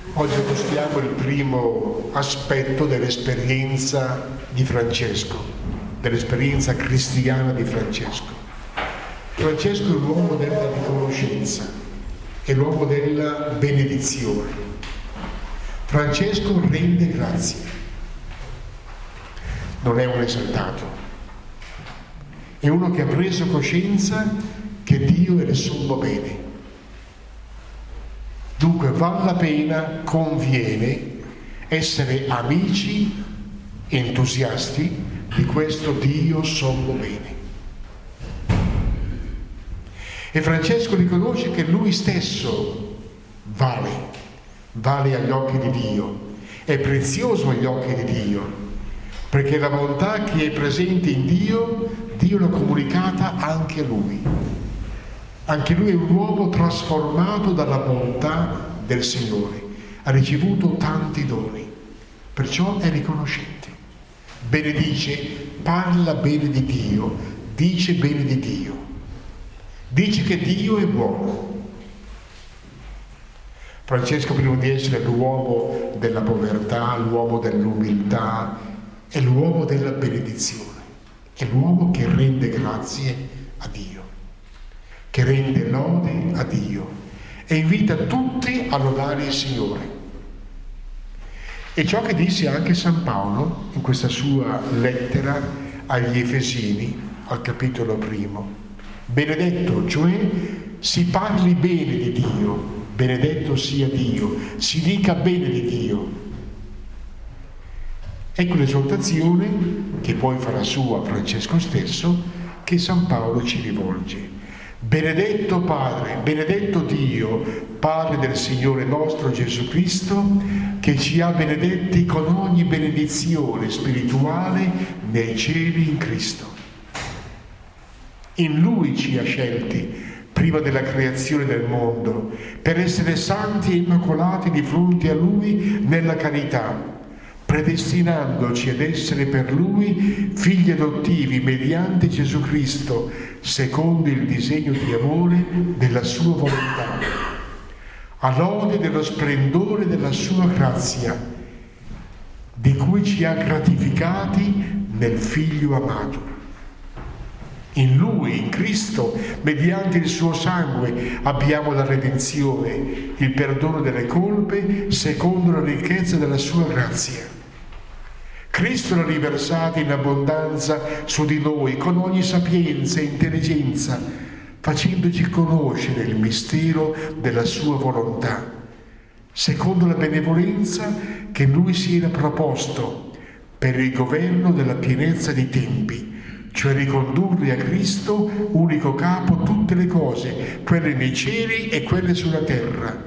Oggi mostriamo il primo aspetto dell'esperienza di Francesco, dell'esperienza cristiana di Francesco. Francesco è l'uomo della riconoscenza, è l'uomo della benedizione. Francesco rende grazie. Non è un esaltato, è uno che ha preso coscienza che Dio è il sommo bene. Dunque vale la pena, conviene essere amici, entusiasti di questo Dio sommo bene. E Francesco riconosce che lui stesso vale agli occhi di Dio, è prezioso agli occhi di Dio, perché la bontà che è presente in Dio, Dio l'ha comunicata anche a lui. Anche lui è un uomo trasformato dalla bontà del Signore, ha ricevuto tanti doni, perciò è riconoscente. Benedice, parla bene di Dio, dice bene di Dio, dice che Dio è buono. Francesco, prima di essere l'uomo della povertà, l'uomo dell'umiltà, è l'uomo della benedizione, è l'uomo che rende grazie a Dio, che rende lode a Dio e invita tutti a lodare il Signore. E ciò che disse anche San Paolo in questa sua lettera agli Efesini, al capitolo 1. Benedetto, cioè si parli bene di Dio, benedetto sia Dio, si dica bene di Dio. Ecco l'esortazione che poi farà sua Francesco stesso, che San Paolo ci rivolge. Benedetto Padre, benedetto Dio, Padre del Signore nostro Gesù Cristo, che ci ha benedetti con ogni benedizione spirituale nei cieli in Cristo. In Lui ci ha scelti, prima della creazione del mondo, per essere santi e immacolati di fronte a Lui nella carità, predestinandoci ad essere per Lui figli adottivi mediante Gesù Cristo, secondo il disegno di amore della sua volontà, a lode dello splendore della sua grazia, di cui ci ha gratificati nel Figlio amato. In Lui, in Cristo, mediante il suo sangue, abbiamo la redenzione, il perdono delle colpe, secondo la ricchezza della sua grazia. Cristo l'ha riversata in abbondanza su di noi con ogni sapienza e intelligenza, facendoci conoscere il mistero della sua volontà, secondo la benevolenza che Lui si era proposto per il governo della pienezza dei tempi, cioè ricondurre a Cristo, unico capo, tutte le cose, quelle nei cieli e quelle sulla terra.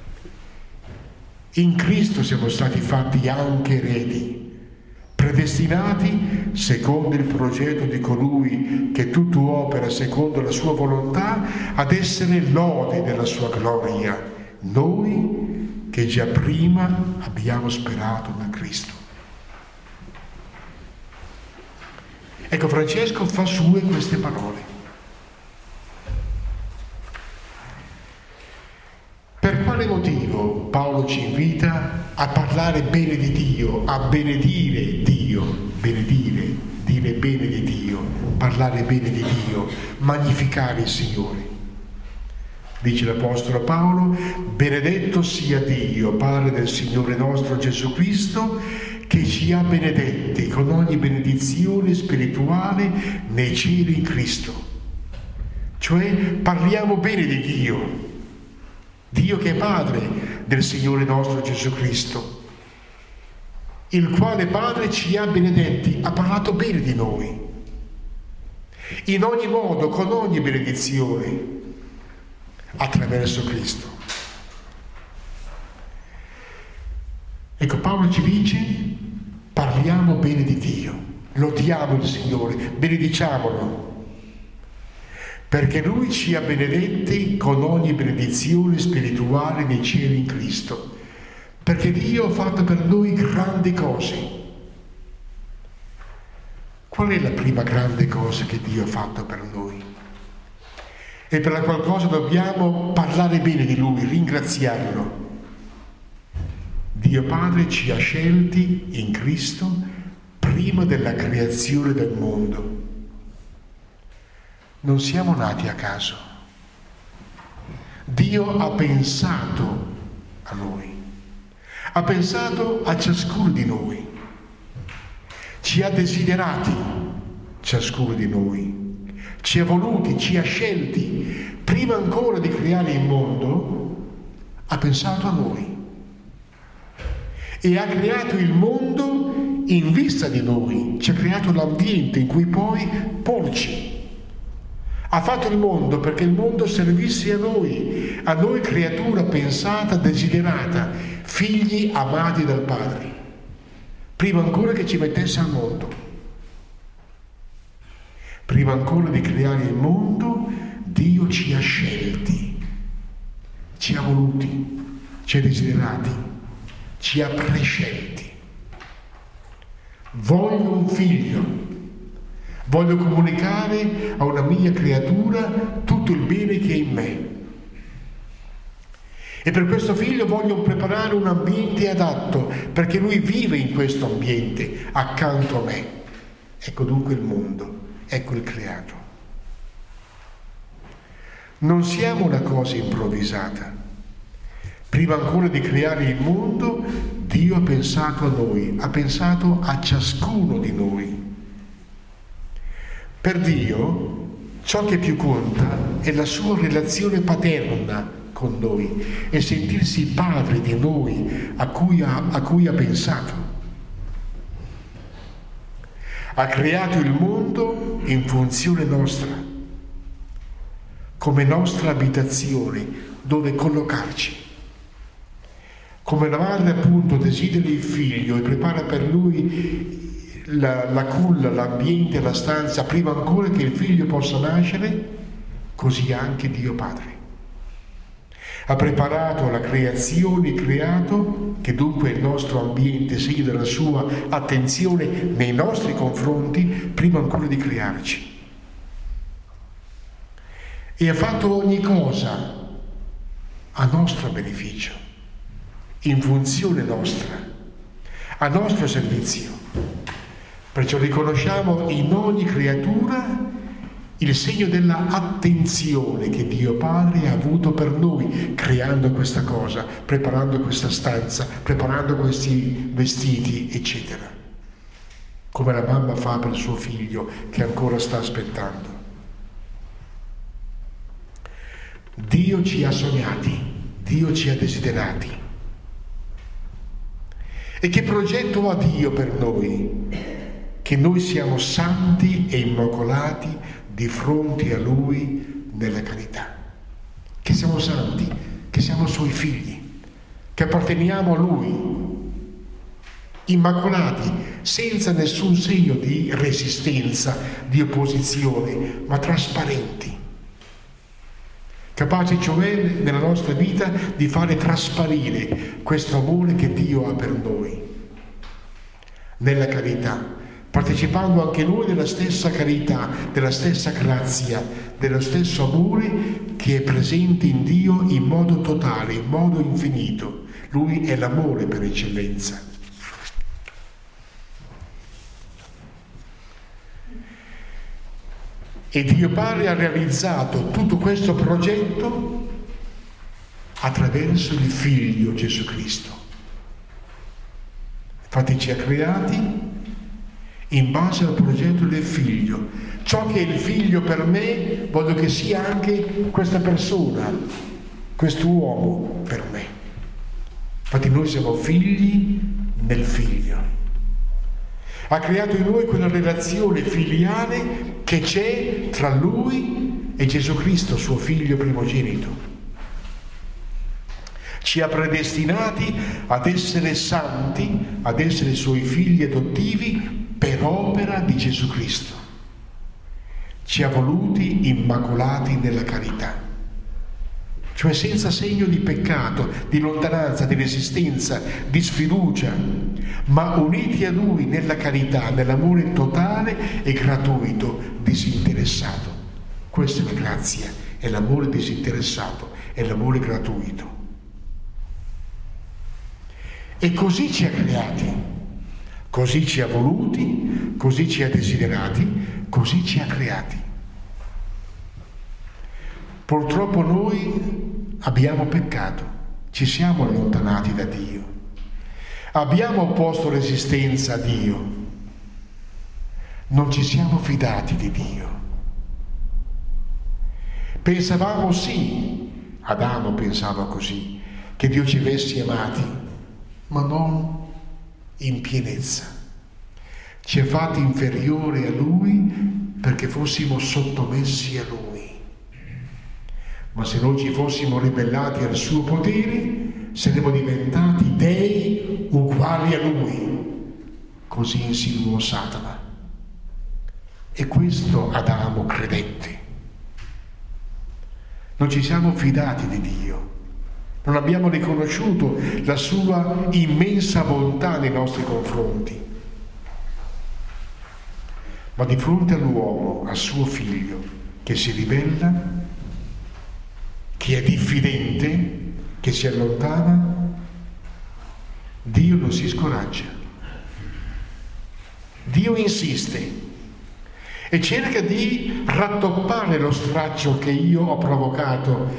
In Cristo siamo stati fatti anche eredi, predestinati secondo il progetto di colui che tutto opera secondo la sua volontà ad essere lode della sua gloria, noi che già prima abbiamo sperato in Cristo. Ecco, Francesco fa sue queste parole. Per quale motivo Paolo ci invita a parlare bene di Dio, a benedire Dio, dire bene di Dio, parlare bene di Dio, magnificare il Signore? Dice l'Apostolo Paolo: benedetto sia Dio, Padre del Signore nostro Gesù Cristo, che ci ha benedetti con ogni benedizione spirituale nei cieli in Cristo. Cioè parliamo bene di Dio, Dio che è Padre del Signore nostro Gesù Cristo, il quale Padre ci ha benedetti, ha parlato bene di noi, in ogni modo, con ogni benedizione, attraverso Cristo. Ecco, Paolo ci dice: parliamo bene di Dio, lodiamo il Signore, benediciamolo, perché Lui ci ha benedetti con ogni benedizione spirituale nei cieli in Cristo, perché Dio ha fatto per noi grandi cose. Qual è la prima grande cosa che Dio ha fatto per noi? E per la qual cosa dobbiamo parlare bene di Lui, ringraziarlo. Dio Padre ci ha scelti in Cristo prima della creazione del mondo. Non siamo nati a caso. Dio ha pensato a noi, ha pensato a ciascuno di noi, ci ha desiderati ciascuno di noi, ci ha voluti, ci ha scelti. Prima ancora di creare il mondo, ha pensato a noi e ha creato il mondo in vista di noi, ci ha creato l'ambiente in cui poi porci. Ha fatto il mondo perché il mondo servisse a noi creatura pensata, desiderata, figli amati dal Padre, prima ancora che ci mettesse al mondo. Prima ancora di creare il mondo, Dio ci ha scelti, ci ha voluti, ci ha desiderati, ci ha prescelti. Voglio un figlio, voglio comunicare a una mia creatura tutto il bene che è in me. E per questo figlio voglio preparare un ambiente adatto, perché lui vive in questo ambiente accanto a me. Ecco dunque il mondo, ecco il creato. Non siamo una cosa improvvisata. Prima ancora di creare il mondo, Dio ha pensato a noi, ha pensato a ciascuno di noi. Per Dio, ciò che più conta è la sua relazione paterna con noi e sentirsi padre di noi a cui ha pensato. Ha creato il mondo in funzione nostra, come nostra abitazione, dove collocarci. Come la madre appunto desidera il figlio e prepara per lui la culla, l'ambiente, la stanza, prima ancora che il figlio possa nascere, così anche Dio Padre ha preparato la creazione, il creato, che dunque è il nostro ambiente, segno della sua attenzione nei nostri confronti, prima ancora di crearci. E ha fatto ogni cosa a nostro beneficio, in funzione nostra, a nostro servizio. Perciò riconosciamo in ogni creatura il segno della attenzione che Dio Padre ha avuto per noi, creando questa cosa, preparando questa stanza, preparando questi vestiti, eccetera. Come la mamma fa per il suo figlio che ancora sta aspettando. Dio ci ha sognati, Dio ci ha desiderati. E che progetto ha Dio per noi? Che noi siamo santi e immacolati di fronte a Lui nella carità. Che siamo santi, che siamo Suoi figli, che apparteniamo a Lui, immacolati, senza nessun segno di resistenza, di opposizione, ma trasparenti. Capaci cioè nella nostra vita di fare trasparire questo amore che Dio ha per noi nella carità, partecipando anche noi della stessa carità, della stessa grazia, dello stesso amore che è presente in Dio in modo totale, in modo infinito. Lui è l'amore per eccellenza. E Dio Padre ha realizzato tutto questo progetto attraverso il Figlio Gesù Cristo. Infatti ci ha creati in base al progetto del Figlio. Ciò che è il Figlio per me, voglio che sia anche questa persona, quest'uomo per me. Infatti noi siamo figli nel Figlio. Ha creato in noi quella relazione filiale che c'è tra Lui e Gesù Cristo, suo Figlio primogenito. Ci ha predestinati ad essere santi, ad essere Suoi figli adottivi per opera di Gesù Cristo. Ci ha voluti immacolati nella carità, cioè senza segno di peccato, di lontananza, di resistenza, di sfiducia, ma uniti a Lui nella carità, nell'amore totale e gratuito, disinteressato. Questa è la grazia, è l'amore disinteressato, è l'amore gratuito. E così ci ha creati, così ci ha voluti, così ci ha desiderati, così ci ha creati. Purtroppo noi abbiamo peccato, ci siamo allontanati da Dio, abbiamo opposto resistenza a Dio, non ci siamo fidati di Dio. Pensavamo sì, Adamo pensava così, che Dio ci avesse amati, ma non in pienezza. Ci ha fatti inferiori a Lui perché fossimo sottomessi a Lui. Ma se noi ci fossimo ribellati al suo potere, saremmo diventati dei uguali a Lui. Così insinuò Satana. E questo Adamo credette. Non ci siamo fidati di Dio. Non abbiamo riconosciuto la sua immensa bontà nei nostri confronti. Ma di fronte all'uomo, al suo figlio, che si ribella, che è diffidente, che si allontana, Dio non si scoraggia. Dio insiste e cerca di rattoppare lo strappo che io ho provocato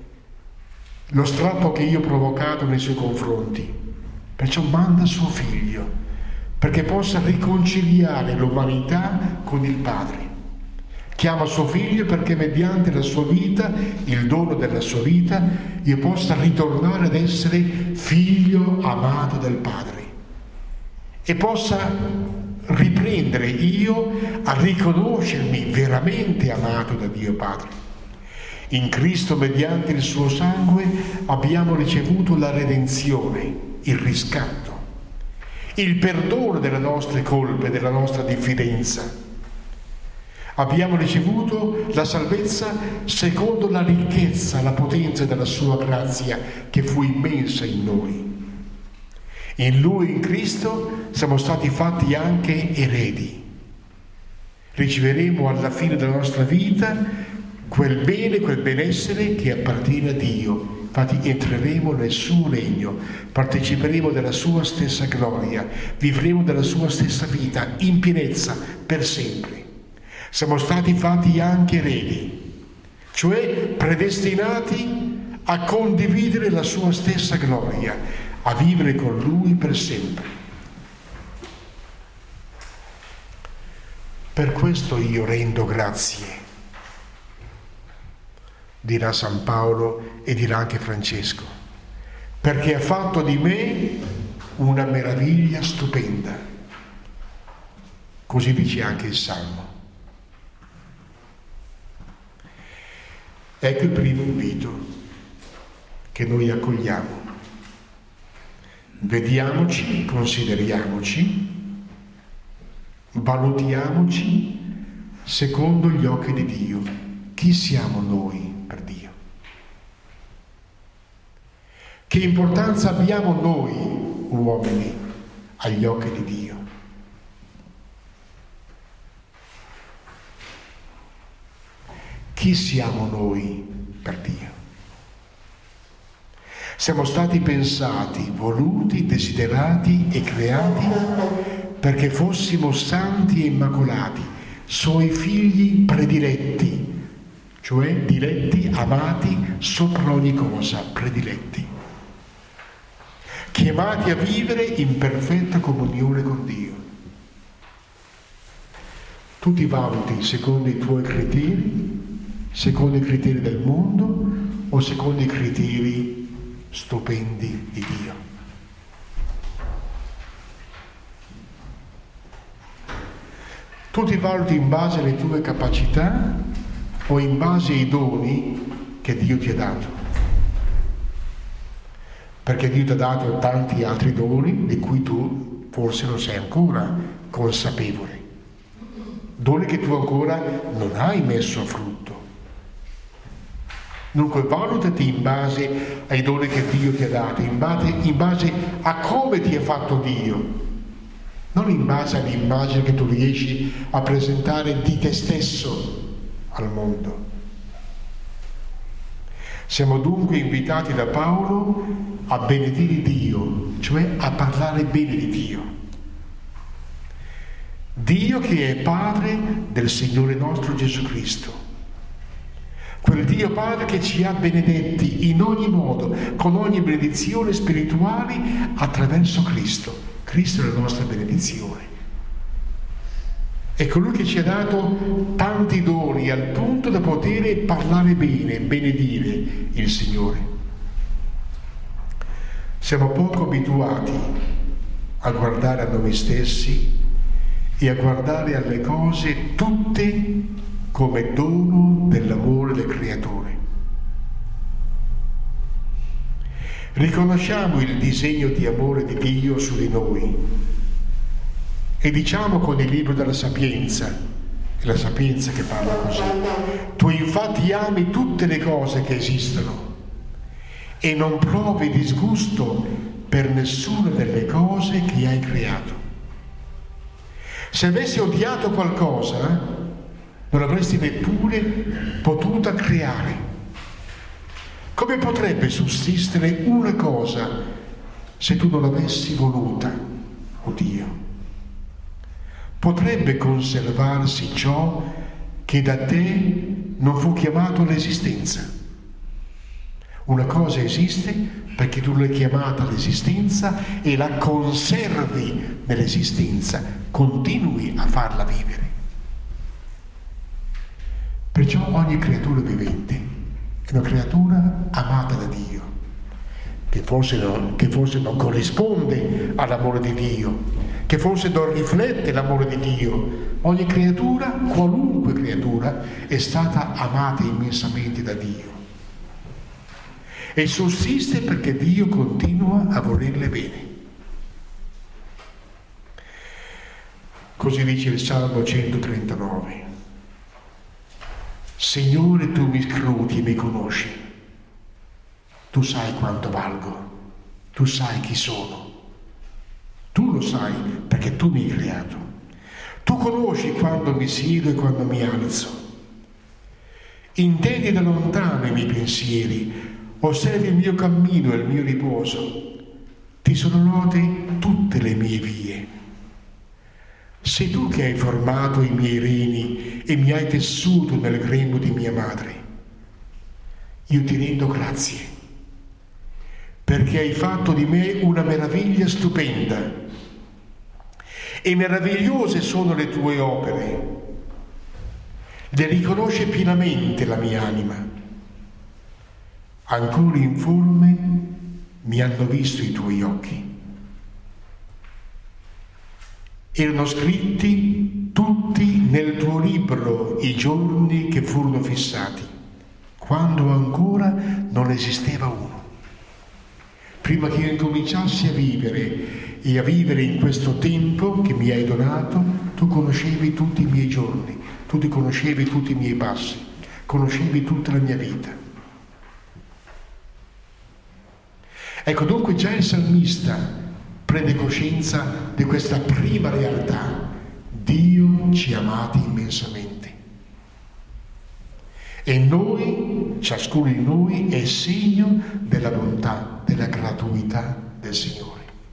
nei suoi confronti. Perciò manda suo figlio perché possa riconciliare l'umanità con il Padre. Chiama suo figlio perché mediante la sua vita, il dono della sua vita, io possa ritornare ad essere figlio amato del Padre e possa riprendere io a riconoscermi veramente amato da Dio Padre. In Cristo, mediante il suo sangue, abbiamo ricevuto la redenzione, il riscatto, il perdono delle nostre colpe, della nostra diffidenza. Abbiamo ricevuto la salvezza secondo la ricchezza, la potenza della sua grazia che fu immensa in noi. In Lui, in Cristo, siamo stati fatti anche eredi. Riceveremo alla fine della nostra vita quel bene, quel benessere che appartiene a Dio. Infatti entreremo nel suo regno, parteciperemo della sua stessa gloria, vivremo della sua stessa vita in pienezza per sempre. Siamo stati fatti anche eredi, cioè predestinati a condividere la sua stessa gloria, a vivere con Lui per sempre. Per questo io rendo grazie, dirà San Paolo e dirà anche Francesco, perché ha fatto di me una meraviglia stupenda. Così dice anche il Salmo. Ecco il primo invito che noi accogliamo. Vediamoci, consideriamoci, valutiamoci secondo gli occhi di Dio. Chi siamo noi per Dio? Che importanza abbiamo noi, uomini, agli occhi di Dio? Chi siamo noi per Dio? Siamo stati pensati, voluti, desiderati e creati perché fossimo santi e immacolati, Suoi figli prediletti, cioè diletti, amati sopra ogni cosa, prediletti, chiamati a vivere in perfetta comunione con Dio. Tu ti valuti secondo i tuoi criteri, secondo i criteri del mondo o secondo i criteri stupendi di Dio? Tu ti valuti in base alle tue capacità o in base ai doni che Dio ti ha dato? Perché Dio ti ha dato tanti altri doni di cui tu forse non sei ancora consapevole, doni che tu ancora non hai messo a frutto. Dunque valutati in base ai doni che Dio ti ha dato, in base a come ti ha fatto Dio, non in base all'immagine che tu riesci a presentare di te stesso al mondo. Siamo dunque invitati da Paolo a benedire Dio, cioè cioè a parlare bene di Dio. Dio che è Padre del Signore nostro Gesù Cristo. Quel Dio Padre che ci ha benedetti in ogni modo, con ogni benedizione spirituale attraverso Cristo. Cristo è la nostra benedizione. È colui che ci ha dato tanti doni al punto da poter parlare bene, benedire il Signore. Siamo poco abituati a guardare a noi stessi e a guardare alle cose tutte come dono dell'amore del Creatore. Riconosciamo il disegno di amore di Dio su di noi e diciamo con il libro della Sapienza, è la Sapienza che parla così: tu infatti ami tutte le cose che esistono e non provi disgusto per nessuna delle cose che hai creato. Se avessi odiato qualcosa, non avresti neppure potuta creare. Come potrebbe sussistere una cosa se tu non l'avessi voluta, o Dio? Potrebbe conservarsi ciò che da te non fu chiamato all'esistenza. Una cosa esiste perché tu l'hai chiamata all'esistenza e la conservi nell'esistenza, continui a farla vivere. Perciò ogni creatura vivente è una creatura amata da Dio, che forse non corrisponde all'amore di Dio, che forse non riflette l'amore di Dio. Ogni creatura, qualunque creatura, è stata amata immensamente da Dio. E sussiste perché Dio continua a volerle bene. Così dice il Salmo 139. Signore, tu mi scruti e mi conosci. Tu sai quanto valgo. Tu sai chi sono. Tu lo sai perché tu mi hai creato. Tu conosci quando mi siedo e quando mi alzo. Intendi da lontano i miei pensieri. Osservi il mio cammino e il mio riposo. Ti sono note tutte le mie vie. Sei tu che hai formato i miei reni e mi hai tessuto nel grembo di mia madre. Io ti rendo grazie, perché hai fatto di me una meraviglia stupenda. E meravigliose sono le tue opere. Le riconosce pienamente la mia anima. Ancora informe mi hanno visto i tuoi occhi. Erano scritti tutti nel tuo libro i giorni che furono fissati, quando ancora non esisteva uno. Prima che io incominciassi a vivere e a vivere in questo tempo che mi hai donato, tu conoscevi tutti i miei giorni, tu ti conoscevi tutti i miei passi, conoscevi tutta la mia vita. Ecco, dunque già il salmista prende coscienza di questa prima realtà. Dio ci ha amati immensamente. E noi, ciascuno di noi, è segno della bontà, della gratuità del Signore.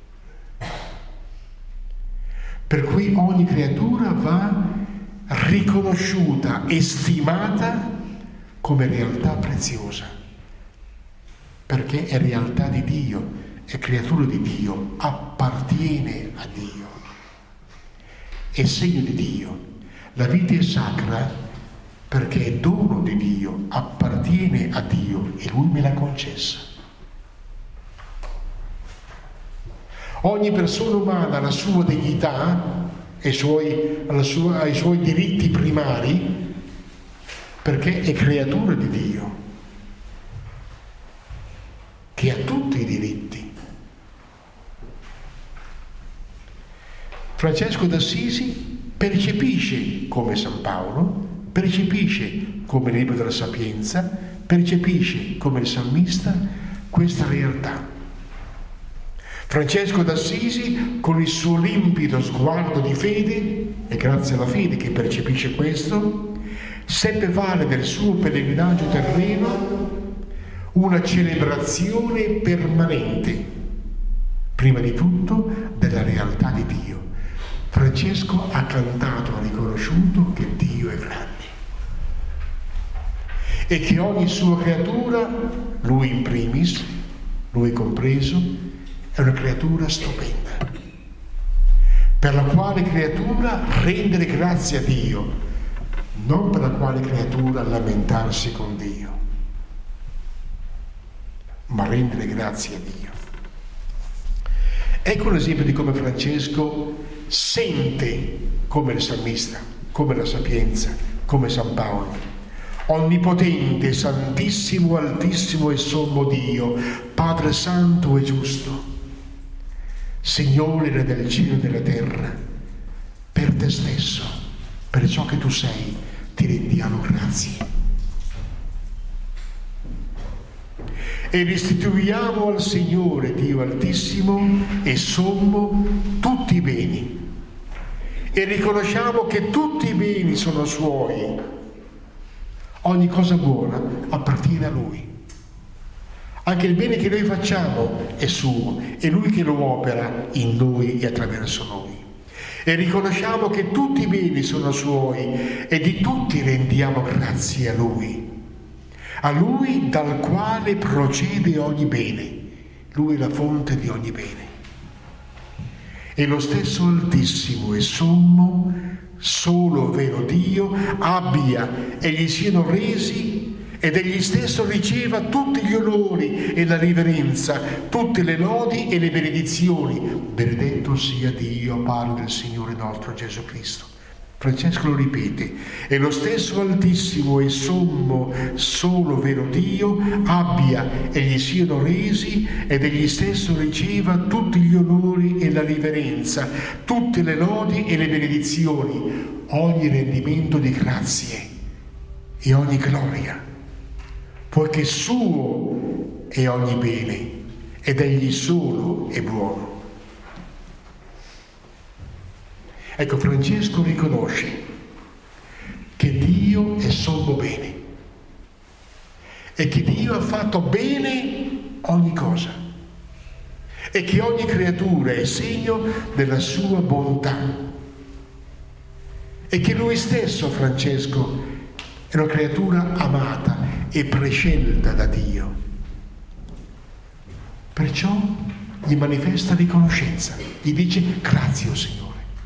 Per cui ogni creatura va riconosciuta e stimata come realtà preziosa, perché è realtà di Dio, è creatura di Dio, appartiene a Dio, è segno di Dio. La vita è sacra perché è dono di Dio, appartiene a Dio e Lui me l'ha concessa. Ogni persona umana ha la sua dignità e ai suoi diritti primari perché è creatura di Dio, che ha tutti i diritti. Francesco d'Assisi percepisce, come San Paolo, percepisce come il libro della Sapienza, percepisce come il salmista questa realtà. Francesco d'Assisi, con il suo limpido sguardo di fede, è grazie alla fede che percepisce questo, seppe fare del suo pellegrinaggio terreno una celebrazione permanente. prima di tutto della realtà di Dio. Francesco ha cantato, ha riconosciuto che Dio è grande e che ogni sua creatura, lui in primis, lui compreso, è una creatura stupenda, per la quale creatura rendere grazie a Dio, non per la quale creatura lamentarsi con Dio, ma rendere grazie a Dio. Ecco un esempio di come Francesco sente come il salmista, come la Sapienza, come San Paolo. Onnipotente, santissimo, altissimo e sommo Dio, Padre santo e giusto, Signore del cielo e della terra, per te stesso, per ciò che tu sei, ti rendiamo grazie. E restituiamo al Signore Dio altissimo e sommo tutti i beni e riconosciamo che tutti i beni sono suoi. Ogni cosa buona appartiene a Lui. Anche il bene che noi facciamo è suo, è Lui che lo opera in noi e attraverso noi. E riconosciamo che tutti i beni sono suoi e di tutti rendiamo grazie a Lui dal quale procede ogni bene. Lui è la fonte di ogni bene. E lo stesso altissimo e sommo, solo vero Dio, abbia e gli siano resi ed egli stesso riceva tutti gli onori e la riverenza, tutte le lodi e le benedizioni. Benedetto sia Dio, Padre del Signore nostro Gesù Cristo. Francesco lo ripete: e lo stesso altissimo e sommo, solo vero Dio, abbia e gli siano resi ed egli stesso riceva tutti gli onori e la riverenza, tutte le lodi e le benedizioni, ogni rendimento di grazie e ogni gloria, poiché suo è ogni bene ed egli solo è buono. Ecco, Francesco riconosce che Dio è sommo bene e che Dio ha fatto bene ogni cosa e che ogni creatura è segno della sua bontà e che lui stesso, Francesco, è una creatura amata e prescelta da Dio. Perciò gli manifesta riconoscenza, gli dice: grazie, o Signore.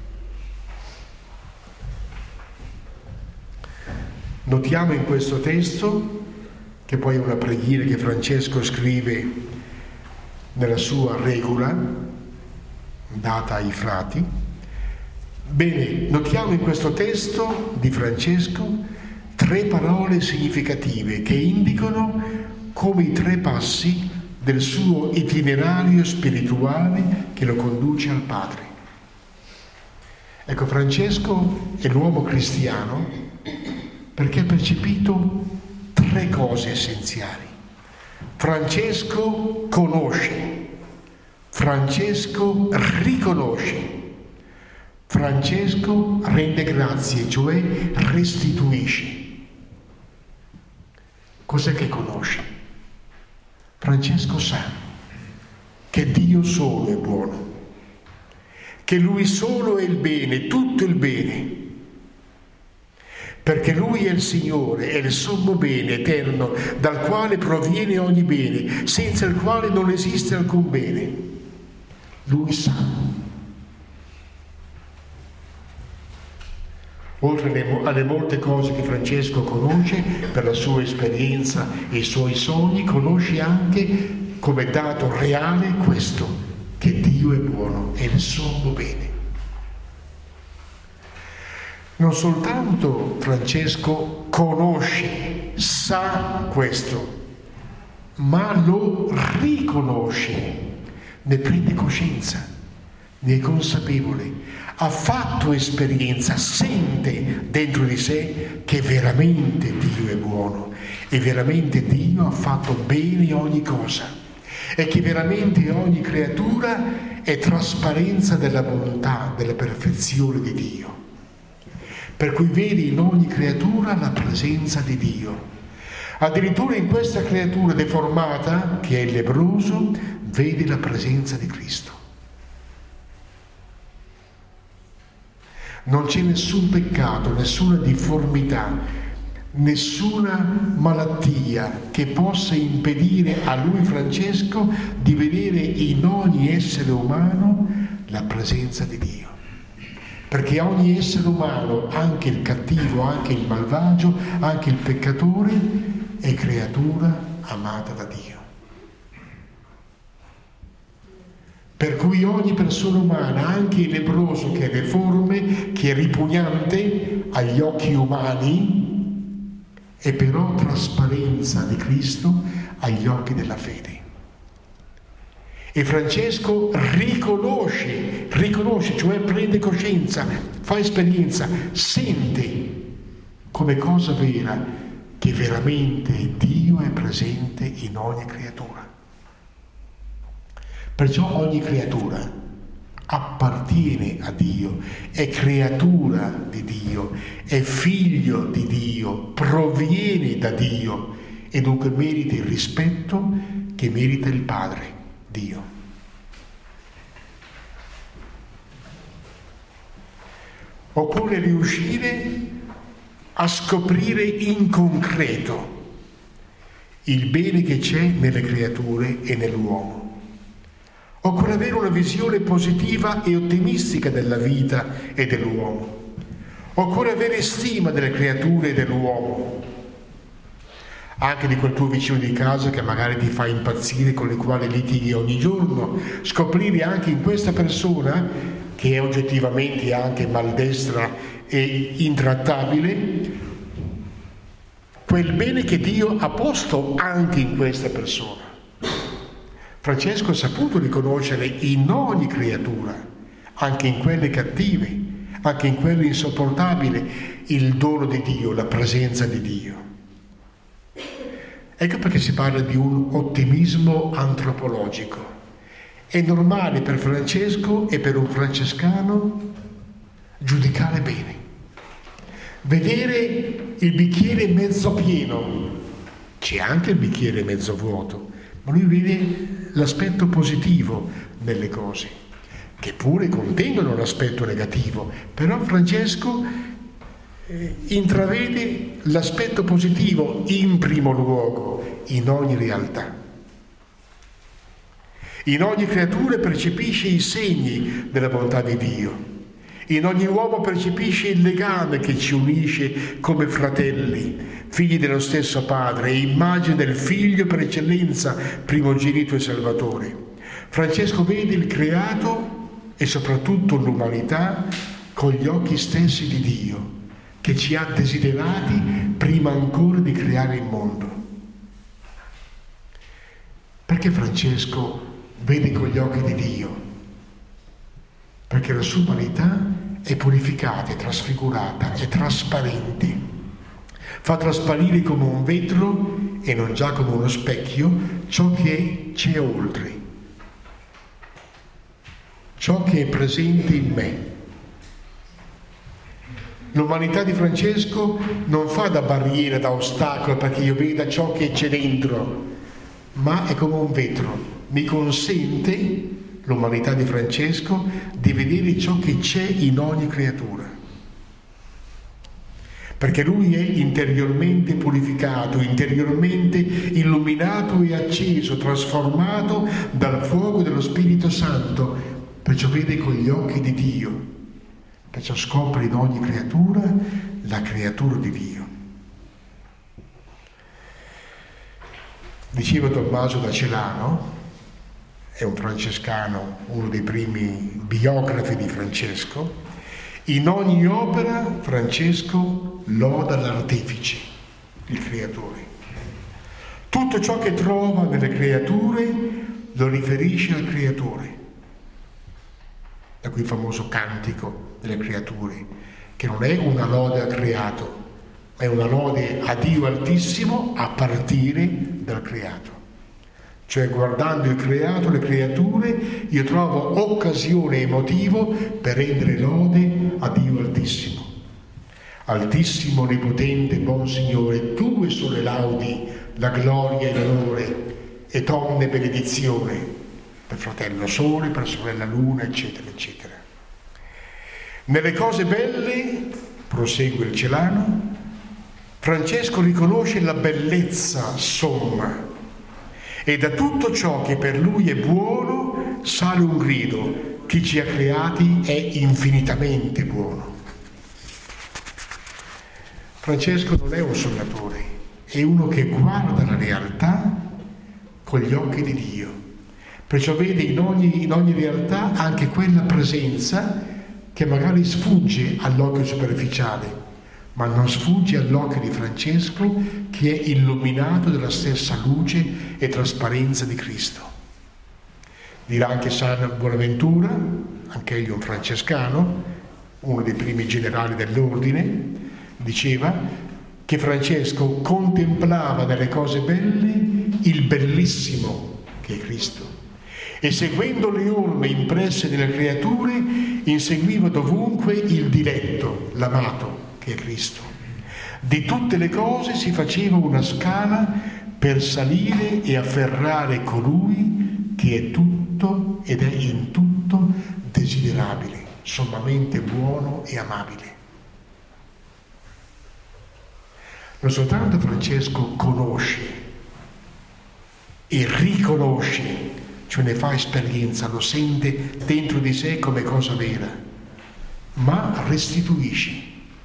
Notiamo in questo testo, che poi è una preghiera che Francesco scrive nella sua regola data ai frati. Bene, notiamo in questo testo di Francesco 3 parole significative che indicano come i 3 passi del suo itinerario spirituale che lo conduce al Padre. Ecco, Francesco è l'uomo cristiano perché ha percepito 3 cose essenziali. Francesco conosce, Francesco riconosce, Francesco rende grazie, cioè restituisce. Cos'è che conosce? Francesco sa che Dio solo è buono, che Lui solo è il bene, tutto il bene, perché Lui è il Signore, è il sommo bene eterno, dal quale proviene ogni bene, senza il quale non esiste alcun bene. Lui sa. Oltre alle molte cose che Francesco conosce per la sua esperienza e i suoi sogni, conosce anche come dato reale questo, che Dio è buono, è il sommo bene. Non soltanto Francesco conosce, sa questo, ma lo riconosce, ne prende coscienza, ne è consapevole, ha fatto esperienza, sente dentro di sé che veramente Dio è buono e veramente Dio ha fatto bene ogni cosa e che veramente ogni creatura è trasparenza della bontà, della perfezione di Dio. Per cui vedi in ogni creatura la presenza di Dio. Addirittura in questa creatura deformata, che è il lebbroso, vedi la presenza di Cristo. Non c'è nessun peccato, nessuna difformità, nessuna malattia che possa impedire a lui, Francesco, di vedere in ogni essere umano la presenza di Dio. Perché ogni essere umano, anche il cattivo, anche il malvagio, anche il peccatore, è creatura amata da Dio. Per cui ogni persona umana, anche il leproso che è deforme, che è ripugnante agli occhi umani, è però trasparenza di Cristo agli occhi della fede. E Francesco riconosce, cioè prende coscienza, fa esperienza, sente come cosa vera che veramente Dio è presente in ogni creatura. Perciò ogni creatura appartiene a Dio, è creatura di Dio, è figlio di Dio, proviene da Dio e dunque merita il rispetto che merita il Padre, Dio. Occorre riuscire a scoprire in concreto il bene che c'è nelle creature e nell'uomo. Occorre avere una visione positiva e ottimistica della vita e dell'uomo. Occorre avere stima delle creature e dell'uomo, anche di quel tuo vicino di casa che magari ti fa impazzire, con il quale litighi ogni giorno. Scoprire anche in questa persona, che è oggettivamente anche maldestra e intrattabile, quel bene che Dio ha posto anche in questa persona. Francesco ha saputo riconoscere in ogni creatura, anche in quelle cattive, anche in quelle insopportabili, il dono di Dio, la presenza di Dio. Ecco perché si parla di un ottimismo antropologico. È normale per Francesco e per un francescano giudicare bene, vedere il bicchiere mezzo pieno. C'è anche il bicchiere mezzo vuoto, ma lui vede l'aspetto positivo nelle cose, che pure contengono l'aspetto negativo, però Francesco intravede l'aspetto positivo in primo luogo in ogni realtà. In ogni creatura percepisce i segni della bontà di Dio. In ogni uomo percepisce il legame che ci unisce come fratelli, figli dello stesso Padre, immagine del Figlio per eccellenza, primogenito e Salvatore. Francesco vede il creato e soprattutto l'umanità con gli occhi stessi di Dio, che ci ha desiderati prima ancora di creare il mondo. Perché Francesco vede con gli occhi di Dio? Perché la sua umanità è purificata, è trasfigurata, è trasparente, fa trasparire come un vetro e non già come uno specchio ciò che c'è oltre, ciò che è presente in me. L'umanità di Francesco non fa da barriera, da ostacolo perché io veda ciò che c'è dentro, ma è come un vetro, mi consente, l'umanità di Francesco, di vedere ciò che c'è in ogni creatura. Perché lui è interiormente purificato, interiormente illuminato e acceso, trasformato dal fuoco dello Spirito Santo, perciò vede con gli occhi di Dio, perciò scopre in ogni creatura la creatura di Dio. Diceva Tommaso da Celano, è un francescano, uno dei primi biografi di Francesco, in ogni opera Francesco loda l'artefice, il creatore. Tutto ciò che trova nelle creature lo riferisce al creatore. Da qui il famoso cantico delle creature, che non è una lode al creato, ma è una lode a Dio Altissimo a partire dal creato. Cioè, guardando il creato, le creature, io trovo occasione e motivo per rendere lode a Dio Altissimo. Altissimo, onnipotente, buon Signore, tue sono le laudi, la gloria e l'onore, et omne benedizione, per fratello Sole, per sorella Luna, eccetera, eccetera. Nelle cose belle, prosegue il Celano, Francesco riconosce la bellezza somma e da tutto ciò che per lui è buono sale un grido: chi ci ha creati è infinitamente buono. Francesco non è un sognatore, è uno che guarda la realtà con gli occhi di Dio, perciò vede in ogni realtà anche quella presenza che magari sfugge all'occhio superficiale, ma non sfugge all'occhio di Francesco, che è illuminato dalla stessa luce e trasparenza di Cristo. Dirà anche San Bonaventura, anche egli un francescano, uno dei primi generali dell'ordine, diceva che Francesco contemplava nelle cose belle il bellissimo che è Cristo e, seguendo le orme impresse nelle creature, inseguiva dovunque il diletto, l'amato che è Cristo. Di tutte le cose si faceva una scala per salire e afferrare colui che è tutto ed è in tutto desiderabile, sommamente buono e amabile. Non soltanto Francesco conosce e riconosce, cioè ne fa esperienza, lo sente dentro di sé come cosa vera, ma restituisce.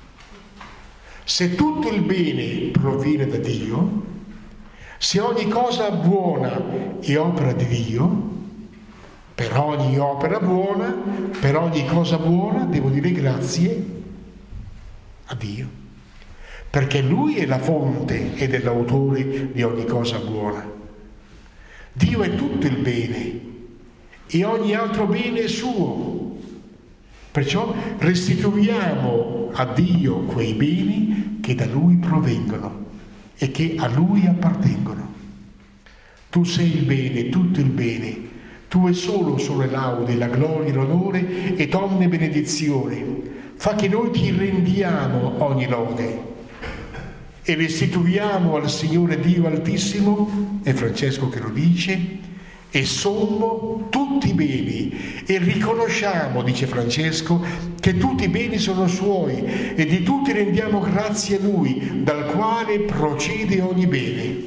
Se tutto il bene proviene da Dio, se ogni cosa buona è opera di Dio, per ogni opera buona, per ogni cosa buona devo dire grazie a Dio, perché Lui è la fonte ed è l'autore di ogni cosa buona. Dio è tutto il bene e ogni altro bene è suo. Perciò restituiamo a Dio quei beni che da Lui provengono e che a Lui appartengono. Tu sei il bene, tutto il bene. Tu e solo sono le laude, la gloria, l'onore ed ogni benedizione. Fa che noi ti rendiamo ogni lode e restituiamo al Signore Dio Altissimo, è Francesco che lo dice, e sommo tutti i beni, e riconosciamo, dice Francesco, che tutti i beni sono suoi e di tutti rendiamo grazie a Lui, dal quale procede ogni bene.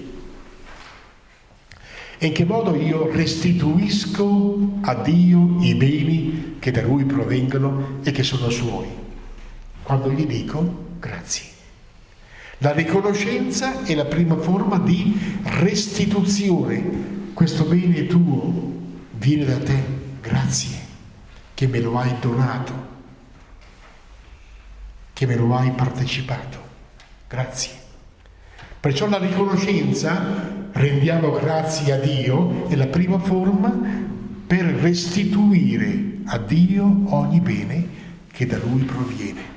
E in che modo io restituisco a Dio i beni che da Lui provengono e che sono suoi? Quando gli dico grazie. La riconoscenza è la prima forma di restituzione. Questo bene è tuo, viene da te, grazie, che me lo hai donato, che me lo hai partecipato, grazie. Perciò la riconoscenza, rendiamo grazie a Dio, è la prima forma per restituire a Dio ogni bene che da Lui proviene.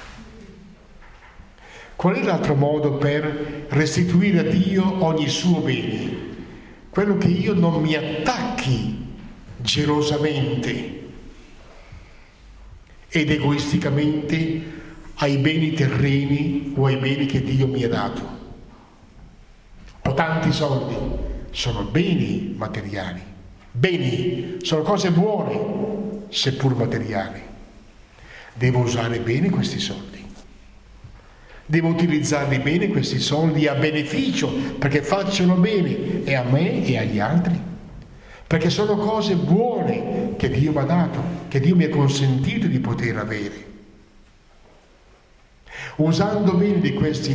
Qual è l'altro modo per restituire a Dio ogni suo bene? Quello che io non mi attacchi gelosamente ed egoisticamente ai beni terreni o ai beni che Dio mi ha dato. Ho tanti soldi, sono beni materiali. Beni, sono cose buone, seppur materiali. Devo usare bene questi soldi. Devo utilizzarli bene questi soldi a beneficio, perché facciano bene e a me e agli altri, perché sono cose buone che Dio mi ha dato, che Dio mi ha consentito di poter avere. Usando bene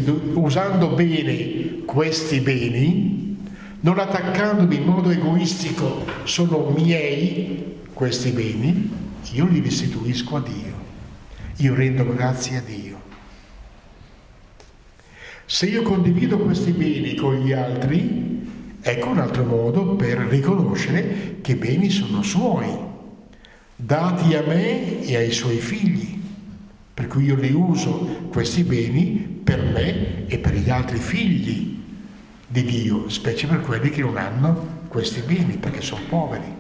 questi beni, non attaccandomi in modo egoistico, sono miei questi beni, io li restituisco a Dio, io rendo grazie a Dio. Se io condivido questi beni con gli altri, ecco un altro modo per riconoscere che i beni sono suoi, dati a me e ai suoi figli, per cui io li uso questi beni per me e per gli altri figli di Dio, specie per quelli che non hanno questi beni, perché sono poveri.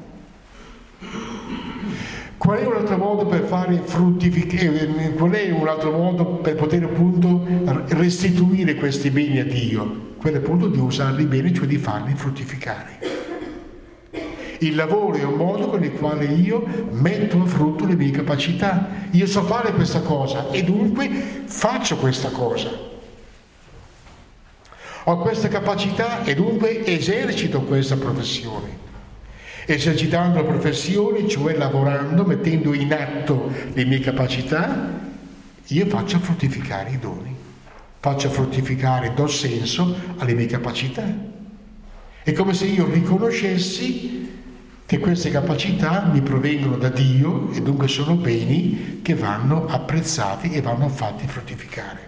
Qual è un altro modo per fare fruttificare? Qual è un altro modo per poter appunto restituire questi beni a Dio? Quello appunto di usarli bene, cioè di farli fruttificare. Il lavoro è un modo con il quale io metto a frutto le mie capacità. Io so fare questa cosa e dunque faccio questa cosa. Ho questa capacità e dunque esercito questa professione. Esercitando la professione, cioè lavorando, mettendo in atto le mie capacità, io faccio fruttificare i doni. Faccio fruttificare, do senso alle mie capacità. È come se io riconoscessi che queste capacità mi provengono da Dio e dunque sono beni che vanno apprezzati e vanno fatti fruttificare.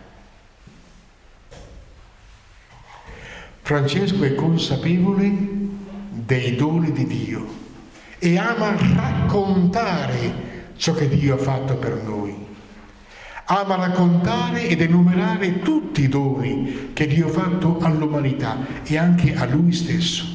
Francesco è consapevole dei doni di Dio e ama raccontare ciò che Dio ha fatto per noi. Ama raccontare ed enumerare tutti i doni che Dio ha fatto all'umanità e anche a Lui stesso.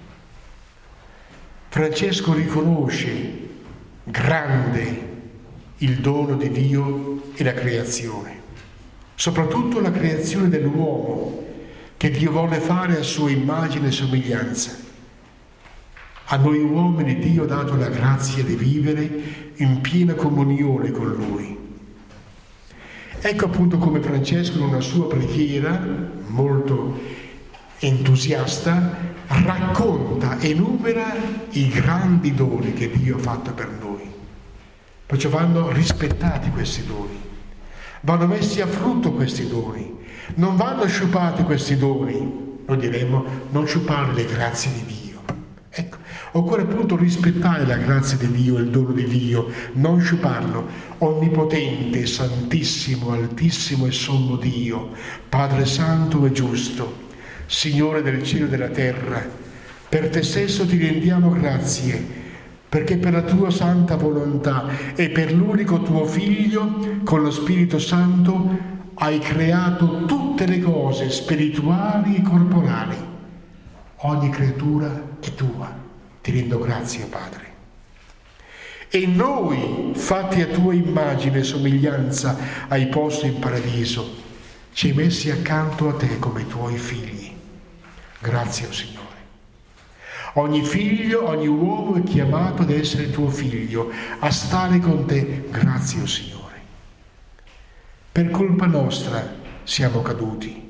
Francesco riconosce grande il dono di Dio e la creazione, soprattutto la creazione dell'uomo che Dio volle fare a sua immagine e somiglianza. A noi uomini Dio ha dato la grazia di vivere in piena comunione con Lui. Ecco appunto come Francesco in una sua preghiera molto entusiasta racconta, enumera i grandi doni che Dio ha fatto per noi. Perciò vanno rispettati questi doni, vanno messi a frutto questi doni, non vanno sciupati questi doni, noi diremmo non sciupare le grazie di Dio. Ecco, occorre appunto rispettare la grazia di Dio, il dono di Dio, non sciuparlo. Onnipotente, santissimo, altissimo e sommo Dio, Padre santo e giusto, Signore del cielo e della terra, per te stesso ti rendiamo grazie, perché per la tua santa volontà e per l'unico tuo Figlio, con lo Spirito Santo, hai creato tutte le cose spirituali e corporali. Ogni creatura è tua. Ti rendo grazie, Padre. E noi, fatti a tua immagine e somiglianza, hai posto in paradiso, ci hai messi accanto a te come tuoi figli. Grazie, oh Signore. Ogni figlio, ogni uomo è chiamato ad essere tuo figlio, a stare con te. Grazie, oh Signore. Per colpa nostra siamo caduti.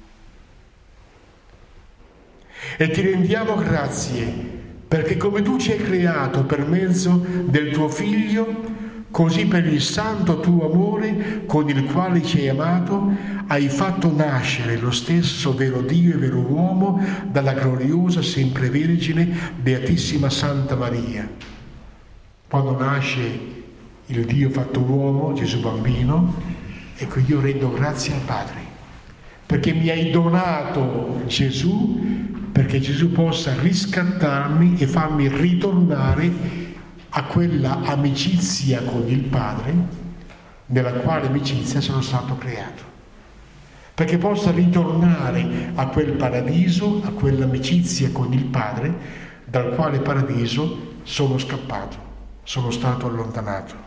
E ti rendiamo grazie perché come tu ci hai creato per mezzo del tuo Figlio, così per il santo tuo amore con il quale ci hai amato, hai fatto nascere lo stesso vero Dio e vero uomo dalla gloriosa sempre Vergine Beatissima Santa Maria. Quando nasce il Dio fatto uomo, Gesù bambino, ecco io rendo grazie al Padre, perché mi hai donato Gesù, perché Gesù possa riscattarmi e farmi ritornare a quella amicizia con il Padre, nella quale amicizia sono stato creato. Perché possa ritornare a quel paradiso, a quell'amicizia con il Padre, dal quale paradiso sono scappato, sono stato allontanato.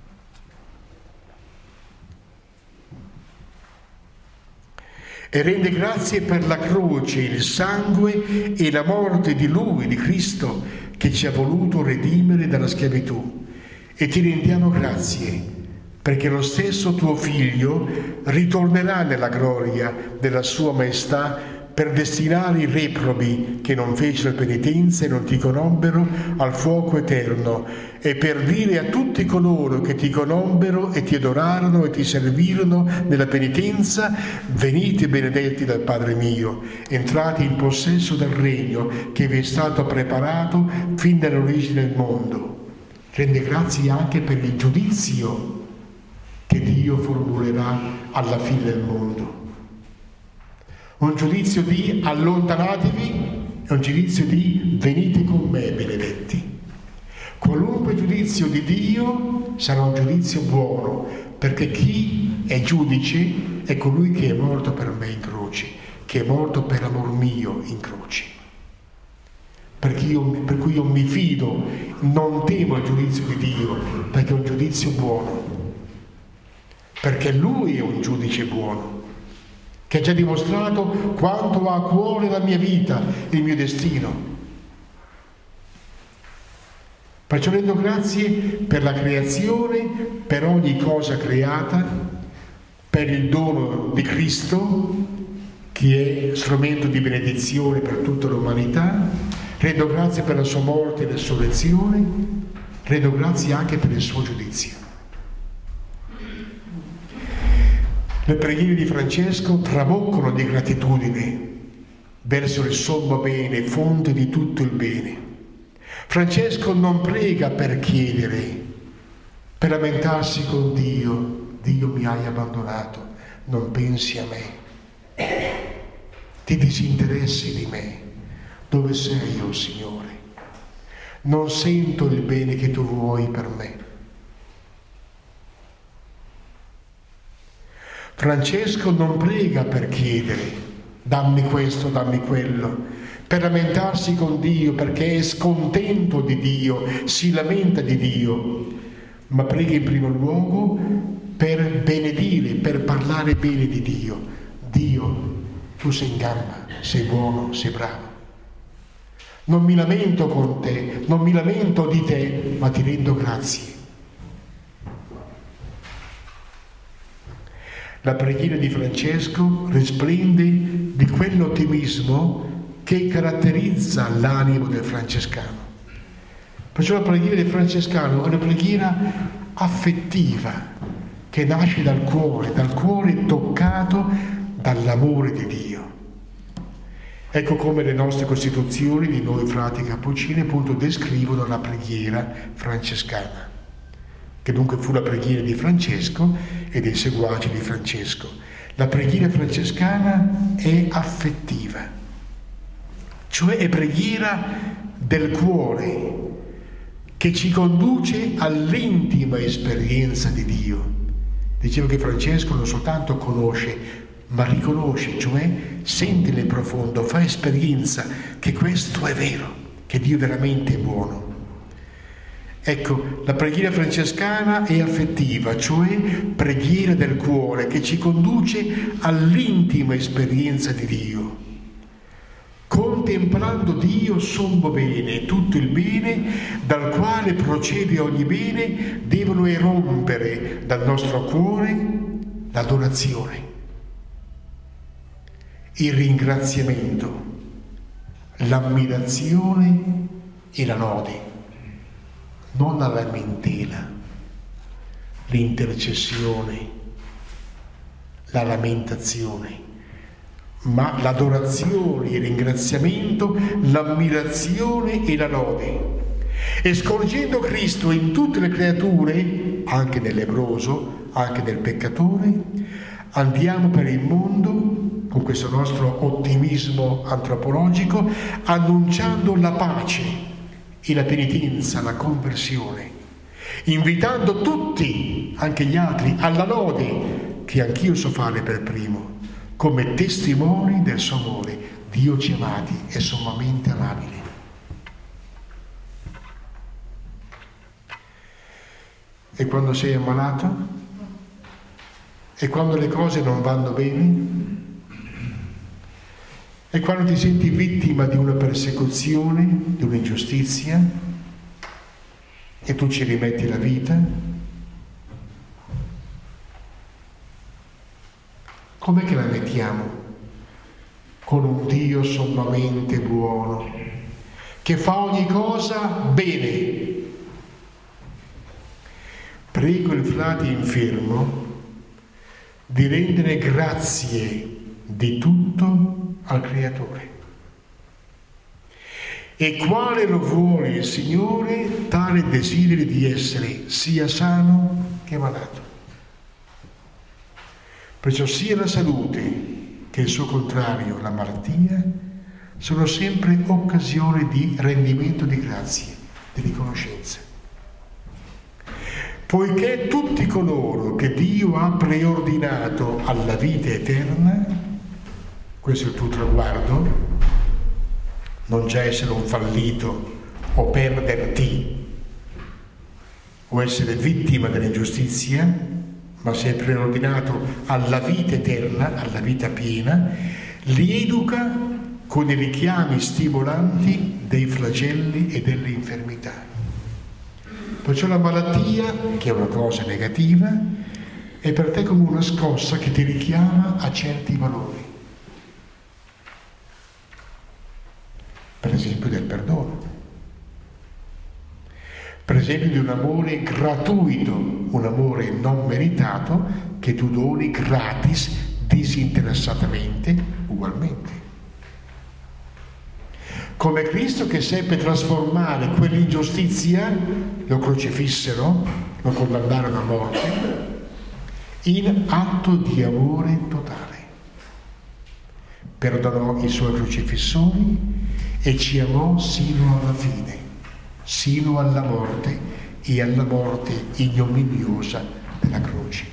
E rende grazie per la croce, il sangue e la morte di Lui, di Cristo, che ci ha voluto redimere dalla schiavitù. E ti rendiamo grazie perché lo stesso tuo Figlio ritornerà nella gloria della sua maestà per destinare i reprobi che non fecero penitenza e non ti conobbero al fuoco eterno, e per dire a tutti coloro che ti conobbero e ti adorarono e ti servirono nella penitenza: venite benedetti dal Padre mio, entrate in possesso del regno che vi è stato preparato fin dall'origine del mondo. Rende grazie anche per il giudizio che Dio formulerà alla fine del mondo. Un giudizio di allontanatevi e un giudizio di venite con me, benedetti. Qualunque giudizio di Dio sarà un giudizio buono, perché chi è giudice è colui che è morto per me in croce, che è morto per amor mio in croce. Per cui io mi fido, non temo il giudizio di Dio, perché è un giudizio buono, perché Lui è un giudice buono, che ha già dimostrato quanto ha a cuore la mia vita, il mio destino. Perciò rendo grazie per la creazione, per ogni cosa creata, per il dono di Cristo, che è strumento di benedizione per tutta l'umanità. Rendo grazie per la sua morte e resurrezione. Rendo grazie anche per il suo giudizio. Le preghiere di Francesco traboccano di gratitudine verso il sommo bene, fonte di tutto il bene. Francesco non prega per chiedere, per lamentarsi con Dio. Dio, mi hai abbandonato, non pensi a me, ti disinteressi di me. Dove sei, oh Signore? Non sento il bene che tu vuoi per me. Francesco non prega per chiedere, dammi questo, dammi quello, per lamentarsi con Dio, perché è scontento di Dio, si lamenta di Dio, ma prega in primo luogo per benedire, per parlare bene di Dio. Dio, tu sei in gamba, sei buono, sei bravo. Non mi lamento con te, non mi lamento di te, ma ti rendo grazie. La preghiera di Francesco risplende di quell'ottimismo che caratterizza l'animo del francescano. Perciò la preghiera del francescano è una preghiera affettiva che nasce dal cuore toccato dall'amore di Dio. Ecco come le nostre costituzioni di noi frati cappuccini appunto descrivono la preghiera francescana, che dunque fu la preghiera di Francesco e dei seguaci di Francesco. La preghiera francescana è affettiva, cioè è preghiera del cuore che ci conduce all'intima esperienza di Dio. Dicevo che Francesco non soltanto conosce, ma riconosce, cioè sente nel profondo, fa esperienza che questo è vero, che Dio veramente è buono. Ecco, la preghiera francescana è affettiva, cioè preghiera del cuore che ci conduce all'intima esperienza di Dio. Contemplando Dio sommo bene, tutto il bene dal quale procede ogni bene, devono erompere dal nostro cuore l'adorazione, il ringraziamento, l'ammirazione e la lode. Non la lamentela, l'intercessione, la lamentazione, ma l'adorazione, il ringraziamento, l'ammirazione e la lode. E scorgendo Cristo in tutte le creature, anche nel lebbroso, anche nel peccatore, andiamo per il mondo con questo nostro ottimismo antropologico, annunciando la pace e la penitenza, la conversione, invitando tutti, anche gli altri, alla lode, che anch'io so fare per primo, come testimoni del suo amore. Dio ci amati è sommamente amabile. E quando sei ammalato? E quando le cose non vanno bene? E quando ti senti vittima di una persecuzione, di un'ingiustizia, e tu ci rimetti la vita? Com'è che la mettiamo? Con un Dio sommamente buono, che fa ogni cosa bene. Prego il frate infermo di rendere grazie di tutto al Creatore. E quale lo vuole il Signore, tale desideri di essere sia sano che malato. Perciò sia la salute che il suo contrario, la malattia, sono sempre occasione di rendimento di grazie, di riconoscenza. Poiché tutti coloro che Dio ha preordinato alla vita eterna, questo è il tuo traguardo, non già essere un fallito o perderti o essere vittima dell'ingiustizia, ma sei preordinato alla vita eterna, alla vita piena, li educa con i richiami stimolanti dei flagelli e delle infermità. Perciò la malattia, che è una cosa negativa, è per te come una scossa che ti richiama a certi valori. Per esempio del perdono. Per esempio di un amore gratuito, un amore non meritato che tu doni gratis, disinteressatamente, ugualmente. Come Cristo che seppe trasformare quell'ingiustizia, lo crocifissero, lo condannarono a morte, in atto di amore totale. Perdonò i suoi crocifissori e ci amò sino alla fine, sino alla morte e alla morte ignominiosa della croce.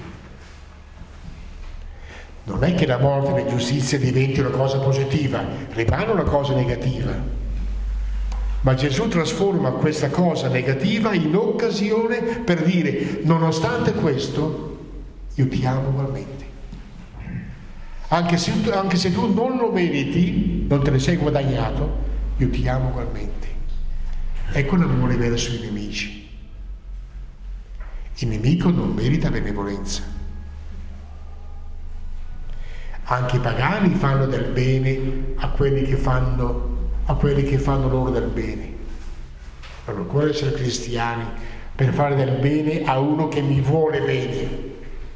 Non è che la morte e l'ingiustizia diventi una cosa positiva, rimane una cosa negativa. Ma Gesù trasforma questa cosa negativa in occasione per dire: nonostante questo, io ti amo ugualmente. Anche se tu non lo meriti, non te ne sei guadagnato, io ti amo ugualmente. Ecco l'amore verso i nemici. Il nemico non merita benevolenza. Anche i pagani fanno del bene a quelli che fanno loro del bene. Non occorre essere cristiani per fare del bene a uno che mi vuole bene.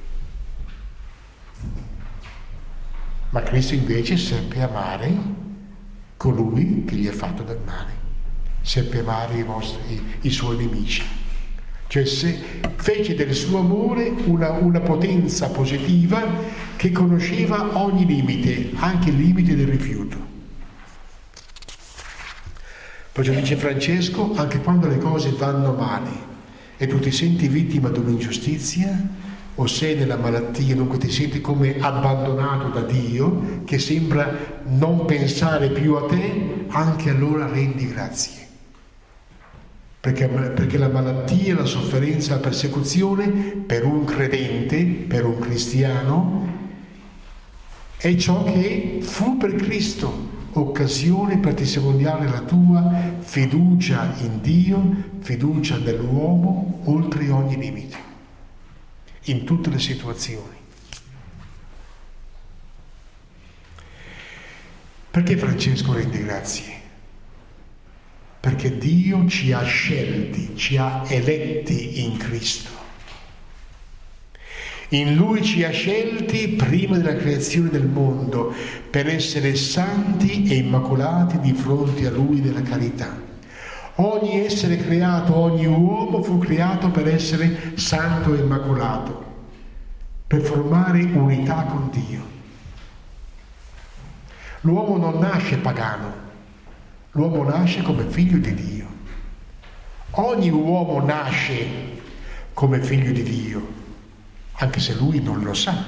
Ma Cristo invece seppe amare colui che gli ha fatto del male, seppe amare i suoi nemici. Cioè fece del suo amore una potenza positiva che conosceva ogni limite, anche il limite del rifiuto. Perciò dice Francesco, anche quando le cose vanno male e tu ti senti vittima di un'ingiustizia o sei nella malattia, dunque ti senti come abbandonato da Dio, che sembra non pensare più a te, anche allora rendi grazie. Perché la malattia, la sofferenza, la persecuzione per un credente, per un cristiano, è ciò che fu per Cristo, occasione per testimoniare la tua fiducia in Dio, fiducia nell'uomo, oltre ogni limite, in tutte le situazioni. Perché Francesco rende grazie? Perché Dio ci ha scelti, ci ha eletti in Cristo. In Lui ci ha scelti prima della creazione del mondo per essere santi e immacolati di fronte a Lui nella carità. Ogni essere creato, ogni uomo fu creato per essere santo e immacolato, per formare unità con Dio. L'uomo non nasce pagano. L'uomo nasce come figlio di Dio. Ogni uomo nasce come figlio di Dio, anche se lui non lo sa,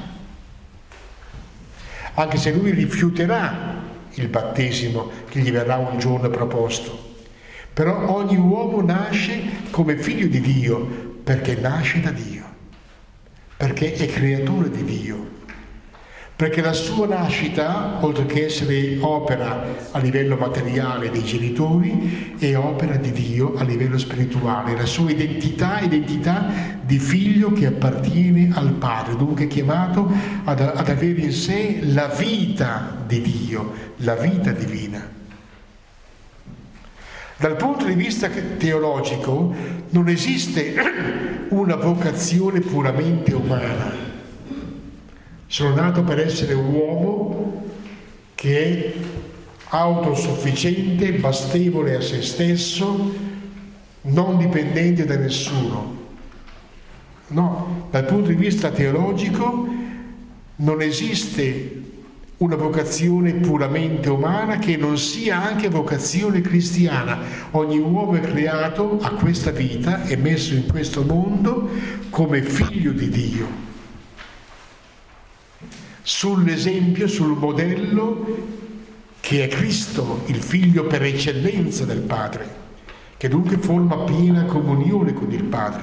anche se lui rifiuterà il battesimo che gli verrà un giorno proposto. Però ogni uomo nasce come figlio di Dio perché nasce da Dio, perché è creatore di Dio. Perché la sua nascita, oltre che essere opera a livello materiale dei genitori, è opera di Dio a livello spirituale. La sua identità è identità di figlio che appartiene al Padre, dunque chiamato ad avere in sé la vita di Dio, la vita divina. Dal punto di vista teologico non esiste una vocazione puramente umana. Sono nato per essere un uomo che è autosufficiente, bastevole a se stesso, non dipendente da nessuno. No, dal punto di vista teologico non esiste una vocazione puramente umana che non sia anche vocazione cristiana. Ogni uomo è creato a questa vita, è messo in questo mondo come figlio di Dio, sull'esempio, sul modello che è Cristo, il figlio per eccellenza del Padre, che dunque forma piena comunione con il Padre.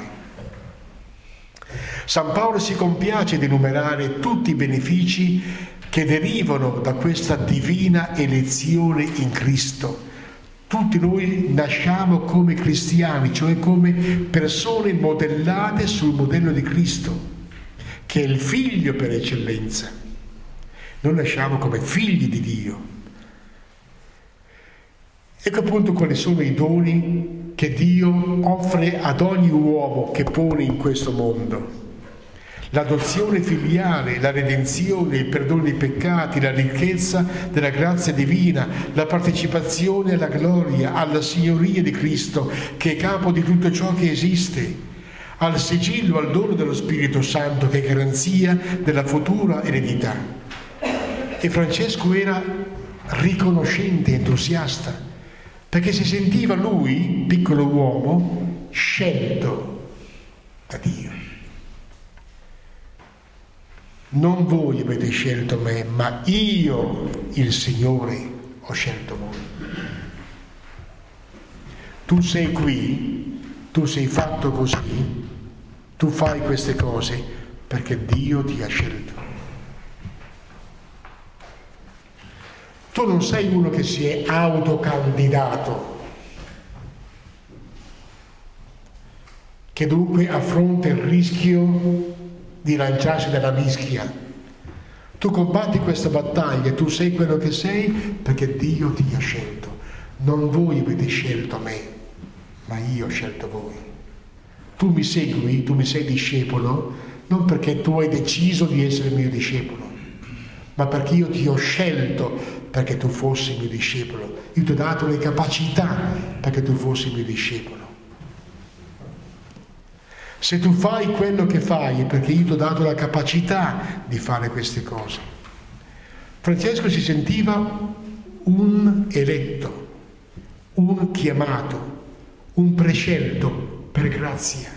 San Paolo si compiace di enumerare tutti i benefici che derivano da questa divina elezione in Cristo, Tutti noi nasciamo come cristiani, cioè come persone modellate sul modello di Cristo, che è il figlio per eccellenza. Noi nasciamo come figli di Dio. Ecco appunto quali sono i doni che Dio offre ad ogni uomo che pone in questo mondo. L'adozione filiale, la redenzione, il perdono dei peccati, la ricchezza della grazia divina, la partecipazione alla gloria, alla signoria di Cristo, che è capo di tutto ciò che esiste, al sigillo, al dono dello Spirito Santo, che è garanzia della futura eredità. E Francesco era riconoscente, entusiasta, perché si sentiva lui, piccolo uomo, scelto da Dio. Non voi avete scelto me, ma io, il Signore, ho scelto voi. Tu sei qui, tu sei fatto così, tu fai queste cose perché Dio ti ha scelto. Tu non sei uno che si è autocandidato, che dunque affronta il rischio di lanciarsi dalla mischia. Tu combatti questa battaglia, tu sei quello che sei perché Dio ti ha scelto. Non voi avete scelto me, ma io ho scelto voi. Tu mi segui, tu mi sei discepolo, non perché tu hai deciso di essere mio discepolo, ma perché io ti ho scelto perché tu fossi mio discepolo. Io ti ho dato le capacità perché tu fossi mio discepolo. Se tu fai quello che fai è perché io ti ho dato la capacità di fare queste cose. Francesco si sentiva un eletto, un chiamato, un prescelto per grazia.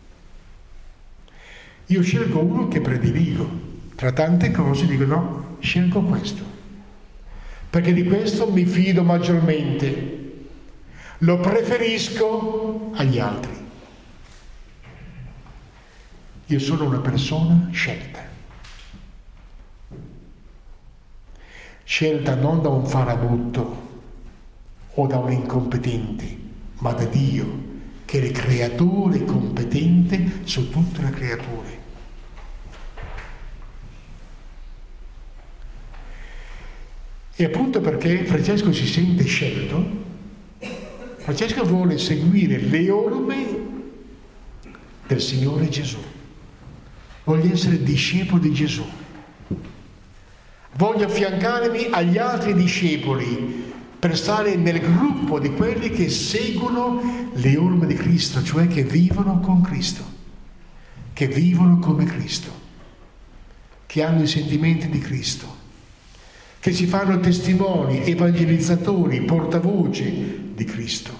Io scelgo uno che prediligo. Tra tante cose dico no, scelgo questo. Perché di questo mi fido maggiormente. Lo preferisco agli altri. Io sono una persona scelta. Scelta non da un farabutto o da un incompetente, ma da Dio, che è il creatore competente su tutte le creature. E appunto perché Francesco si sente scelto, Francesco vuole seguire le orme del Signore Gesù. Voglio essere discepolo di Gesù. Voglio affiancarmi agli altri discepoli per stare nel gruppo di quelli che seguono le orme di Cristo, cioè che vivono con Cristo, che vivono come Cristo, che hanno i sentimenti di Cristo, che si fanno testimoni, evangelizzatori, portavoce di Cristo.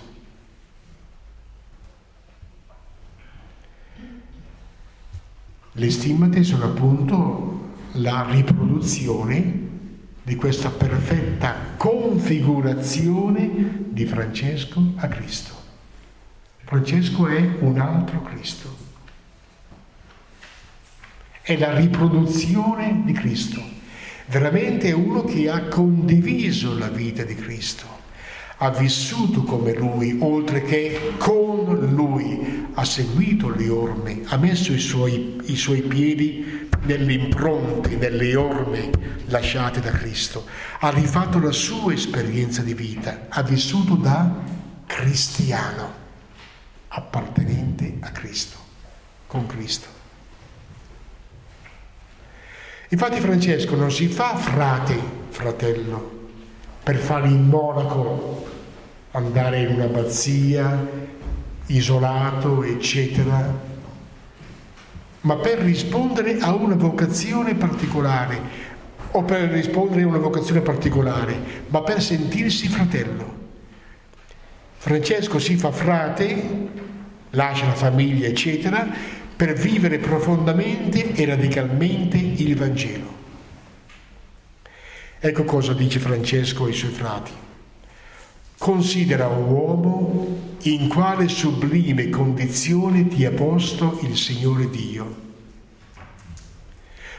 Le stimmate sono appunto la riproduzione di questa perfetta configurazione di Francesco a Cristo. Francesco è un altro Cristo. È la riproduzione di Cristo. Veramente è uno che ha condiviso la vita di Cristo. Ha vissuto come Lui, oltre che con Lui. Ha seguito le orme, ha messo i suoi piedi nelle impronte, nelle orme lasciate da Cristo. Ha rifatto la sua esperienza di vita. Ha vissuto da cristiano, appartenente a Cristo, con Cristo. Infatti Francesco non si fa fratello, per fare il monaco, andare in un'abbazia, isolato, eccetera, ma per rispondere a una vocazione particolare, o per rispondere a una vocazione particolare, ma per sentirsi fratello. Francesco si fa frate, lascia la famiglia, eccetera, per vivere profondamente e radicalmente il Vangelo. Ecco cosa dice Francesco ai suoi frati. Considera un uomo in quale sublime condizione ti ha posto il Signore Dio.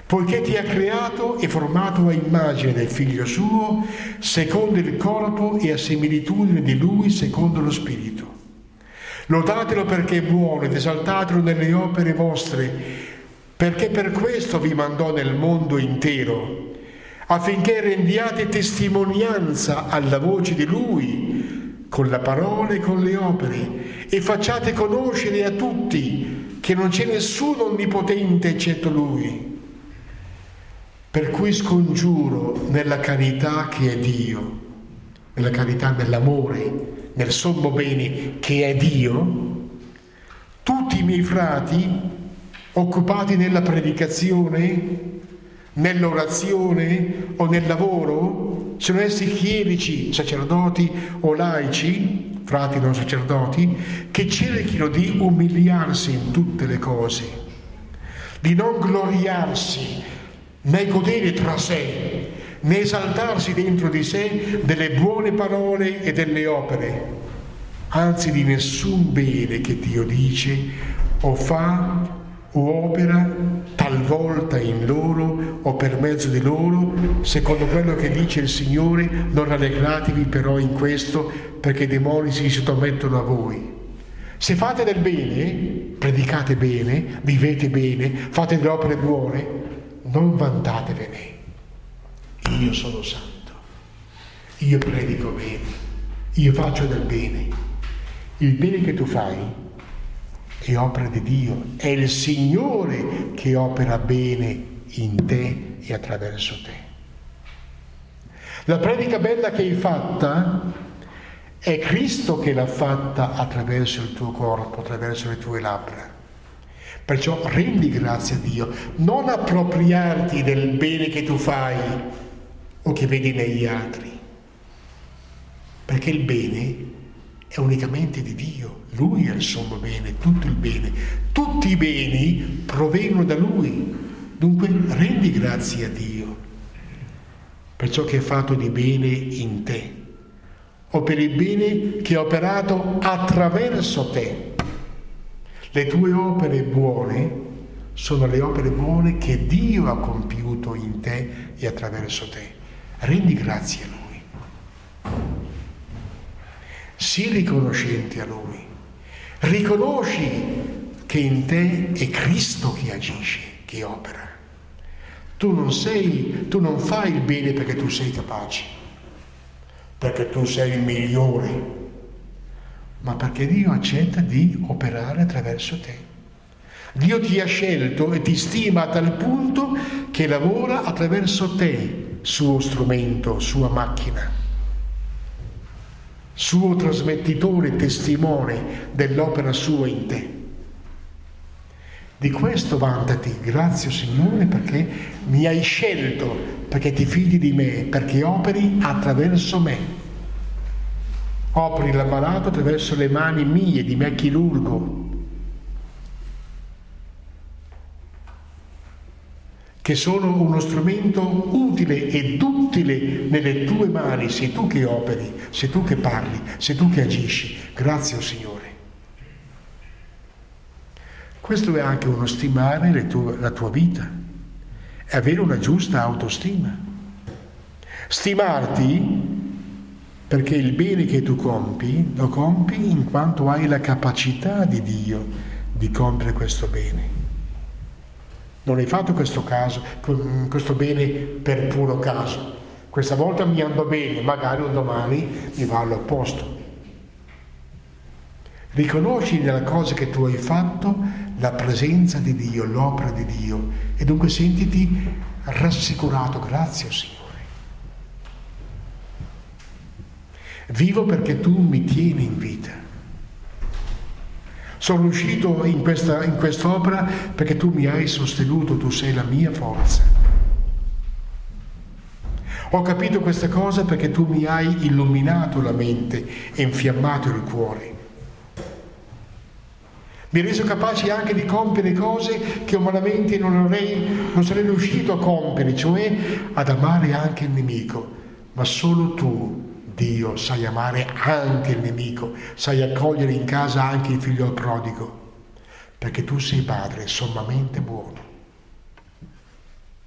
poiché ti ha creato e formato a immagine del Figlio suo, secondo il corpo e a similitudine di Lui, secondo lo Spirito. Lodatelo perché è buono ed esaltatelo nelle opere vostre, perché per questo vi mandò nel mondo intero, affinché rendiate testimonianza alla voce di Lui, con la parola e con le opere, e facciate conoscere a tutti che non c'è nessuno onnipotente eccetto Lui. Per cui scongiuro nella carità che è Dio, nella carità, nell'amore, nel sommo bene che è Dio, tutti i miei frati occupati nella predicazione, nell'orazione o nel lavoro, siano essi chierici, sacerdoti o laici, frati non sacerdoti, che cerchino di umiliarsi in tutte le cose, di non gloriarsi né godere tra sé, né esaltarsi dentro di sé delle buone parole e delle opere, anzi di nessun bene che Dio dice o fa o opera talvolta in loro o per mezzo di loro, secondo quello che dice il Signore: non rallegratevi però in questo, perché i demoni si sottomettono a voi. Se fate del bene, predicate bene, vivete bene, fate delle opere buone, non vantatevene. Io sono santo, io predico bene, io faccio del bene. Il bene che tu fai è opera di Dio, è il Signore che opera bene in te e attraverso te. La predica bella che hai fatta è Cristo che l'ha fatta attraverso il tuo corpo, attraverso le tue labbra. Perciò rendi grazie a Dio, non appropriarti del bene che tu fai o che vedi negli altri, perché il bene è unicamente di Dio. Lui è il sommo bene, tutto il bene. Tutti i beni provengono da Lui. Dunque rendi grazie a Dio per ciò che ha fatto di bene in te, o per il bene che ha operato attraverso te. Le tue opere buone sono le opere buone che Dio ha compiuto in te e attraverso te. Rendi grazie a Lui. Sii riconoscente a Lui. Riconosci che in te è Cristo che agisce, che opera. Tu non fai il bene perché tu sei capace, perché tu sei il migliore, ma perché Dio accetta di operare attraverso te. Dio ti ha scelto e ti stima a tal punto che lavora attraverso te, suo strumento, sua macchina, suo trasmettitore, testimone dell'opera sua in te. Di questo vantati: grazie Signore perché mi hai scelto, perché ti fidi di me, perché operi attraverso me. Operi l'ammalato attraverso le mani mie, di me chirurgo, che sono uno strumento utile e duttile nelle tue mani. Sei tu che operi, sei tu che parli, sei tu che agisci. Grazie, Signore. Questo è anche uno stimare la tua vita, è avere una giusta autostima. Stimarti perché il bene che tu compi, lo compi in quanto hai la capacità di Dio di compiere questo bene. Non hai fatto questo bene per puro caso. Questa volta mi andò bene, magari un domani mi va all'opposto. Riconosci nella cosa che tu hai fatto la presenza di Dio, l'opera di Dio, e dunque sentiti rassicurato. Grazie, Signore. Vivo perché tu mi tieni in vita. Sono riuscito in quest'opera perché tu mi hai sostenuto, tu sei la mia forza. Ho capito questa cosa perché tu mi hai illuminato la mente e infiammato il cuore. Mi hai reso capace anche di compiere cose che umanamente non sarei riuscito a compiere, cioè ad amare anche il nemico. Ma solo tu, Dio, sai amare anche il nemico, sai accogliere in casa anche il figlio prodigo, perché tu sei Padre sommamente buono.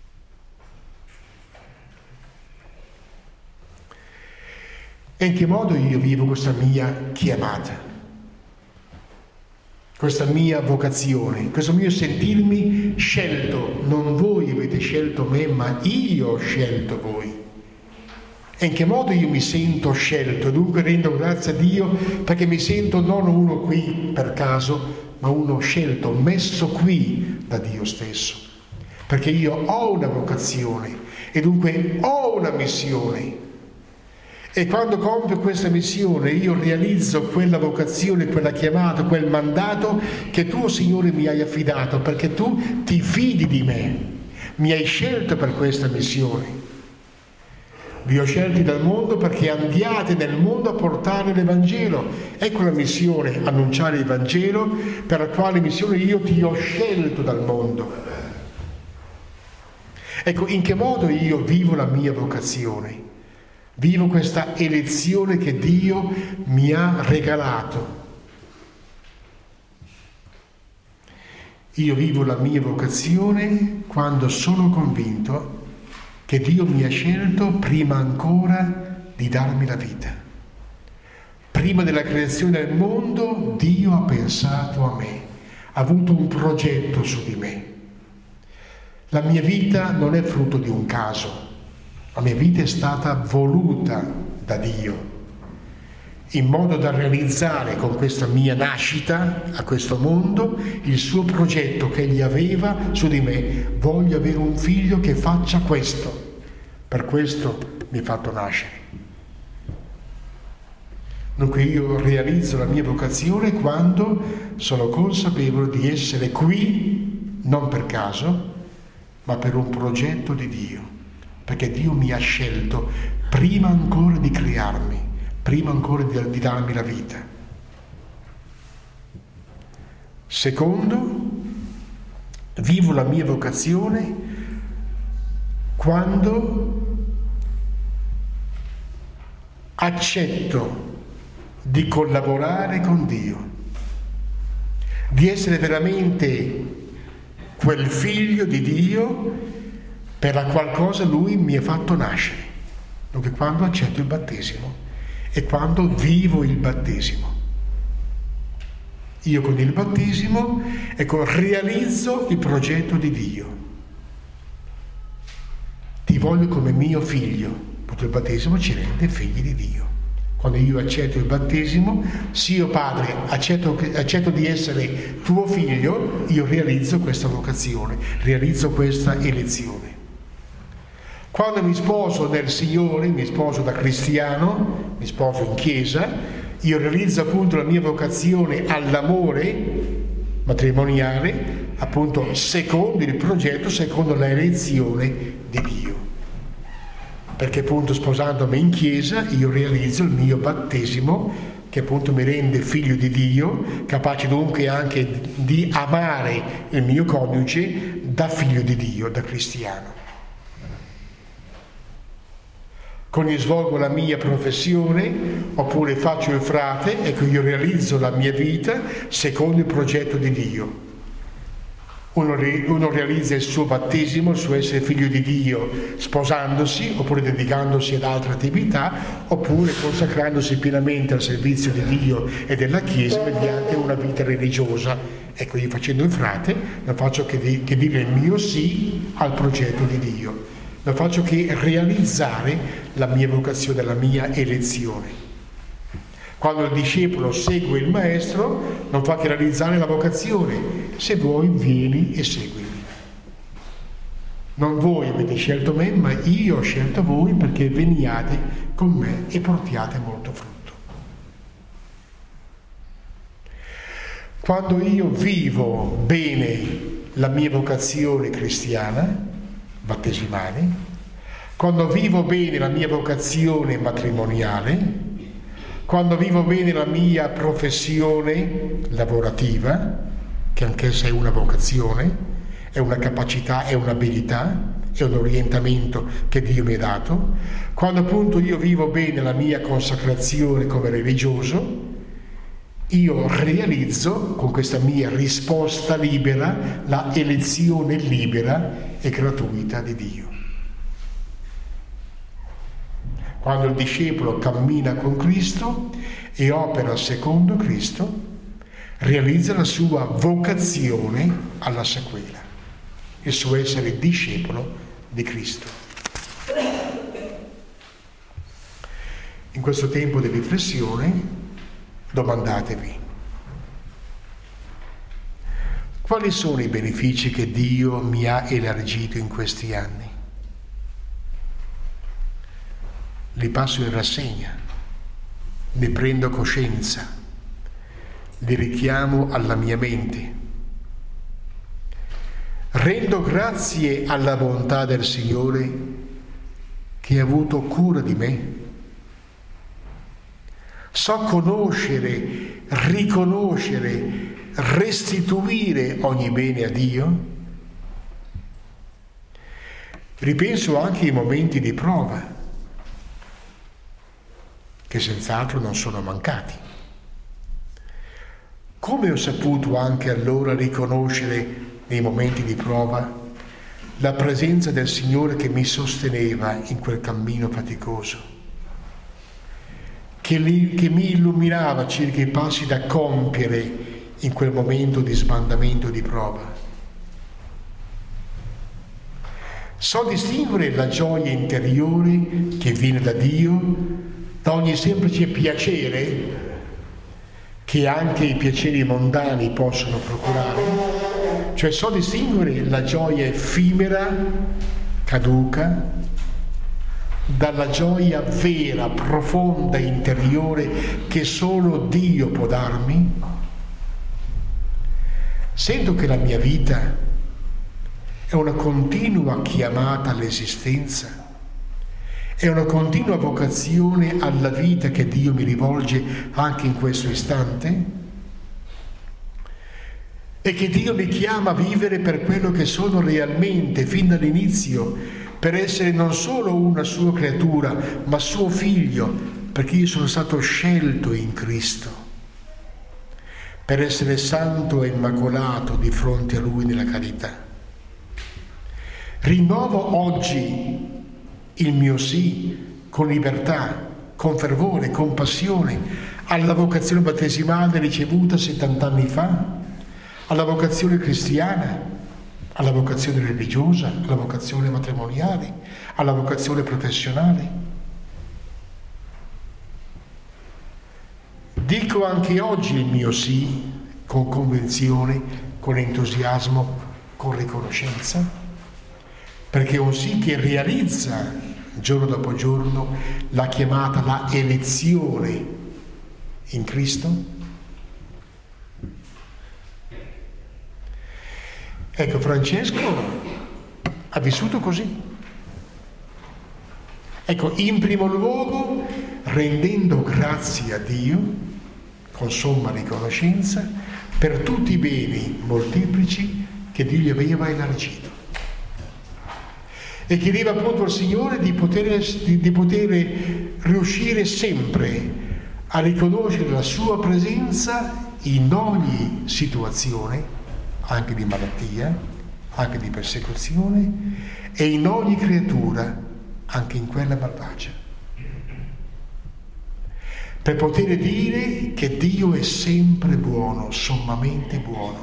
E in che modo io vivo questa mia chiamata, questa mia vocazione, questo mio sentirmi scelto? Non voi avete scelto me, ma io ho scelto voi. E in che modo io mi sento scelto? Dunque rendo grazie a Dio perché mi sento non uno qui per caso, ma uno scelto, messo qui da Dio stesso. Perché io ho una vocazione e dunque ho una missione. E quando compio questa missione io realizzo quella vocazione, quella chiamata, quel mandato che tu, Signore, mi hai affidato, perché tu ti fidi di me, mi hai scelto per questa missione. Vi ho scelti dal mondo perché andiate nel mondo a portare l'Evangelo. Ecco la missione, annunciare il Vangelo, per la quale missione io ti ho scelto dal mondo. Ecco, in che modo io vivo la mia vocazione? Vivo questa elezione che Dio mi ha regalato. Io vivo la mia vocazione quando sono convinto che Dio mi ha scelto prima ancora di darmi la vita. Prima della creazione del mondo, Dio ha pensato a me, ha avuto un progetto su di me. La mia vita non è frutto di un caso, la mia vita è stata voluta da Dio, in modo da realizzare con questa mia nascita a questo mondo il suo progetto che egli aveva su di me. Voglio avere un figlio che faccia questo, per questo mi ha fatto nascere. Dunque io realizzo la mia vocazione quando sono consapevole di essere qui non per caso, ma per un progetto di Dio, perché Dio mi ha scelto prima ancora di crearmi, prima ancora di darmi la vita. Secondo, vivo la mia vocazione quando accetto di collaborare con Dio, di essere veramente quel figlio di Dio per la qual cosa Lui mi ha fatto nascere. Dunque quando accetto il battesimo e quando vivo il battesimo. Io con il battesimo, ecco, realizzo il progetto di Dio. Ti voglio come mio figlio. Tutto il battesimo ci rende figli di Dio. Quando io accetto il battesimo, sì, io Padre, accetto di essere tuo figlio, io realizzo questa vocazione, realizzo questa elezione. Quando mi sposo nel Signore, mi sposo da cristiano, mi sposo in chiesa, io realizzo appunto la mia vocazione all'amore matrimoniale, appunto secondo il progetto, secondo la elezione di Dio. Perché appunto sposandomi in chiesa io realizzo il mio battesimo che appunto mi rende figlio di Dio, capace dunque anche di amare il mio coniuge da figlio di Dio, da cristiano. Quando io svolgo la mia professione oppure faccio il frate, ecco, io realizzo la mia vita secondo il progetto di Dio. Uno realizza il suo battesimo, il suo essere figlio di Dio sposandosi oppure dedicandosi ad altre attività oppure consacrandosi pienamente al servizio di Dio e della Chiesa mediante una vita religiosa. Ecco, io facendo il frate non faccio che dire il mio sì al progetto di Dio, non faccio che realizzare la mia vocazione, la mia elezione. Quando il discepolo segue il maestro non fa che realizzare la vocazione. Se vuoi vieni e seguimi. Non voi avete scelto me, ma io ho scelto voi perché veniate con me e portiate molto frutto. Quando io vivo bene la mia vocazione cristiana, battesimale, quando vivo bene la mia vocazione matrimoniale, quando vivo bene la mia professione lavorativa, che anch'essa è una vocazione, è una capacità, è un'abilità, è un orientamento che Dio mi ha dato, quando appunto io vivo bene la mia consacrazione come religioso, io realizzo con questa mia risposta libera la elezione libera e gratuita di Dio. Quando il discepolo cammina con Cristo e opera secondo Cristo, realizza la sua vocazione alla sequela, il suo essere discepolo di Cristo. In questo tempo di riflessione domandatevi: quali sono i benefici che Dio mi ha elargito in questi anni? Li passo in rassegna, ne prendo coscienza, li richiamo alla mia mente. Rendo grazie alla bontà del Signore che ha avuto cura di me. So conoscere, riconoscere, restituire ogni bene a Dio. Ripenso anche ai momenti di prova, che senz'altro non sono mancati. Come ho saputo anche allora riconoscere nei momenti di prova la presenza del Signore che mi sosteneva in quel cammino faticoso, che mi illuminava circa i passi da compiere in quel momento di sbandamento di prova. So distinguere la gioia interiore che viene da Dio da ogni semplice piacere che anche i piaceri mondani possono procurare. Cioè so distinguere la gioia effimera, caduca, dalla gioia vera, profonda, interiore che solo Dio può darmi. Sento che la mia vita è una continua chiamata all'esistenza, è una continua vocazione alla vita che Dio mi rivolge anche in questo istante, e che Dio mi chiama a vivere per quello che sono realmente fin dall'inizio, per essere non solo una sua creatura, ma suo figlio, perché io sono stato scelto in Cristo, per essere santo e immacolato di fronte a Lui nella carità. Rinnovo oggi il mio sì con libertà, con fervore, con passione alla vocazione battesimale ricevuta 70 anni fa, alla vocazione cristiana, alla vocazione religiosa, alla vocazione matrimoniale, alla vocazione professionale. Dico anche oggi il mio sì con convinzione, con entusiasmo, con riconoscenza, perché è un sì che realizza giorno dopo giorno la chiamata, la elezione in Cristo. Ecco, Francesco ha vissuto così. Ecco, in primo luogo rendendo grazie a Dio con somma riconoscenza per tutti i beni molteplici che Dio gli aveva elargito. E chiedeva appunto al Signore di poter riuscire sempre a riconoscere la sua presenza in ogni situazione, anche di malattia, anche di persecuzione, e in ogni creatura, anche in quella malvagia. Per poter dire che Dio è sempre buono, sommamente buono.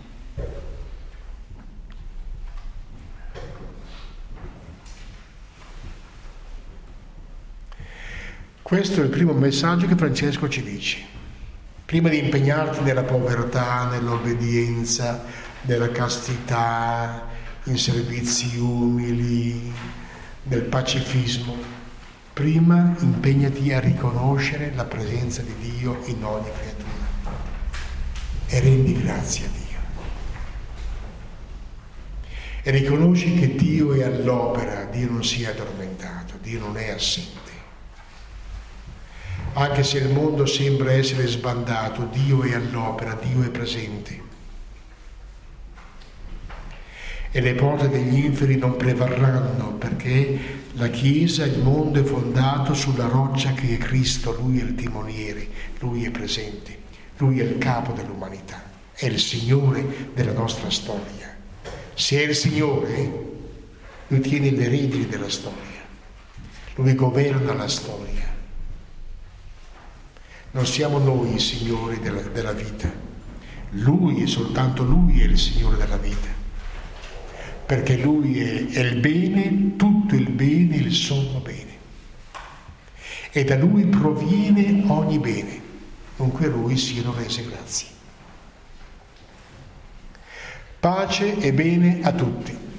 Questo è il primo messaggio che Francesco ci dice. Prima di impegnarti nella povertà, nell'obbedienza, nella castità, in servizi umili, nel pacifismo, prima impegnati a riconoscere la presenza di Dio in ogni creatura e rendi grazie a Dio. E riconosci che Dio è all'opera, Dio non si è addormentato, Dio non è assente. Anche se il mondo sembra essere sbandato, Dio è all'opera, Dio è presente. E le porte degli inferi non prevarranno, perché la Chiesa, il mondo è fondato sulla roccia che è Cristo. Lui è il timoniere, Lui è presente, Lui è il capo dell'umanità, è il Signore della nostra storia. Se è il Signore, Lui tiene le redini della storia. Lui governa la storia. Non siamo noi i signori della vita. Lui, e soltanto Lui è il Signore della vita. Perché Lui è il bene, tutto il bene, il sommo bene. E da Lui proviene ogni bene. Dunque a Lui siano rese grazie. Pace e bene a tutti.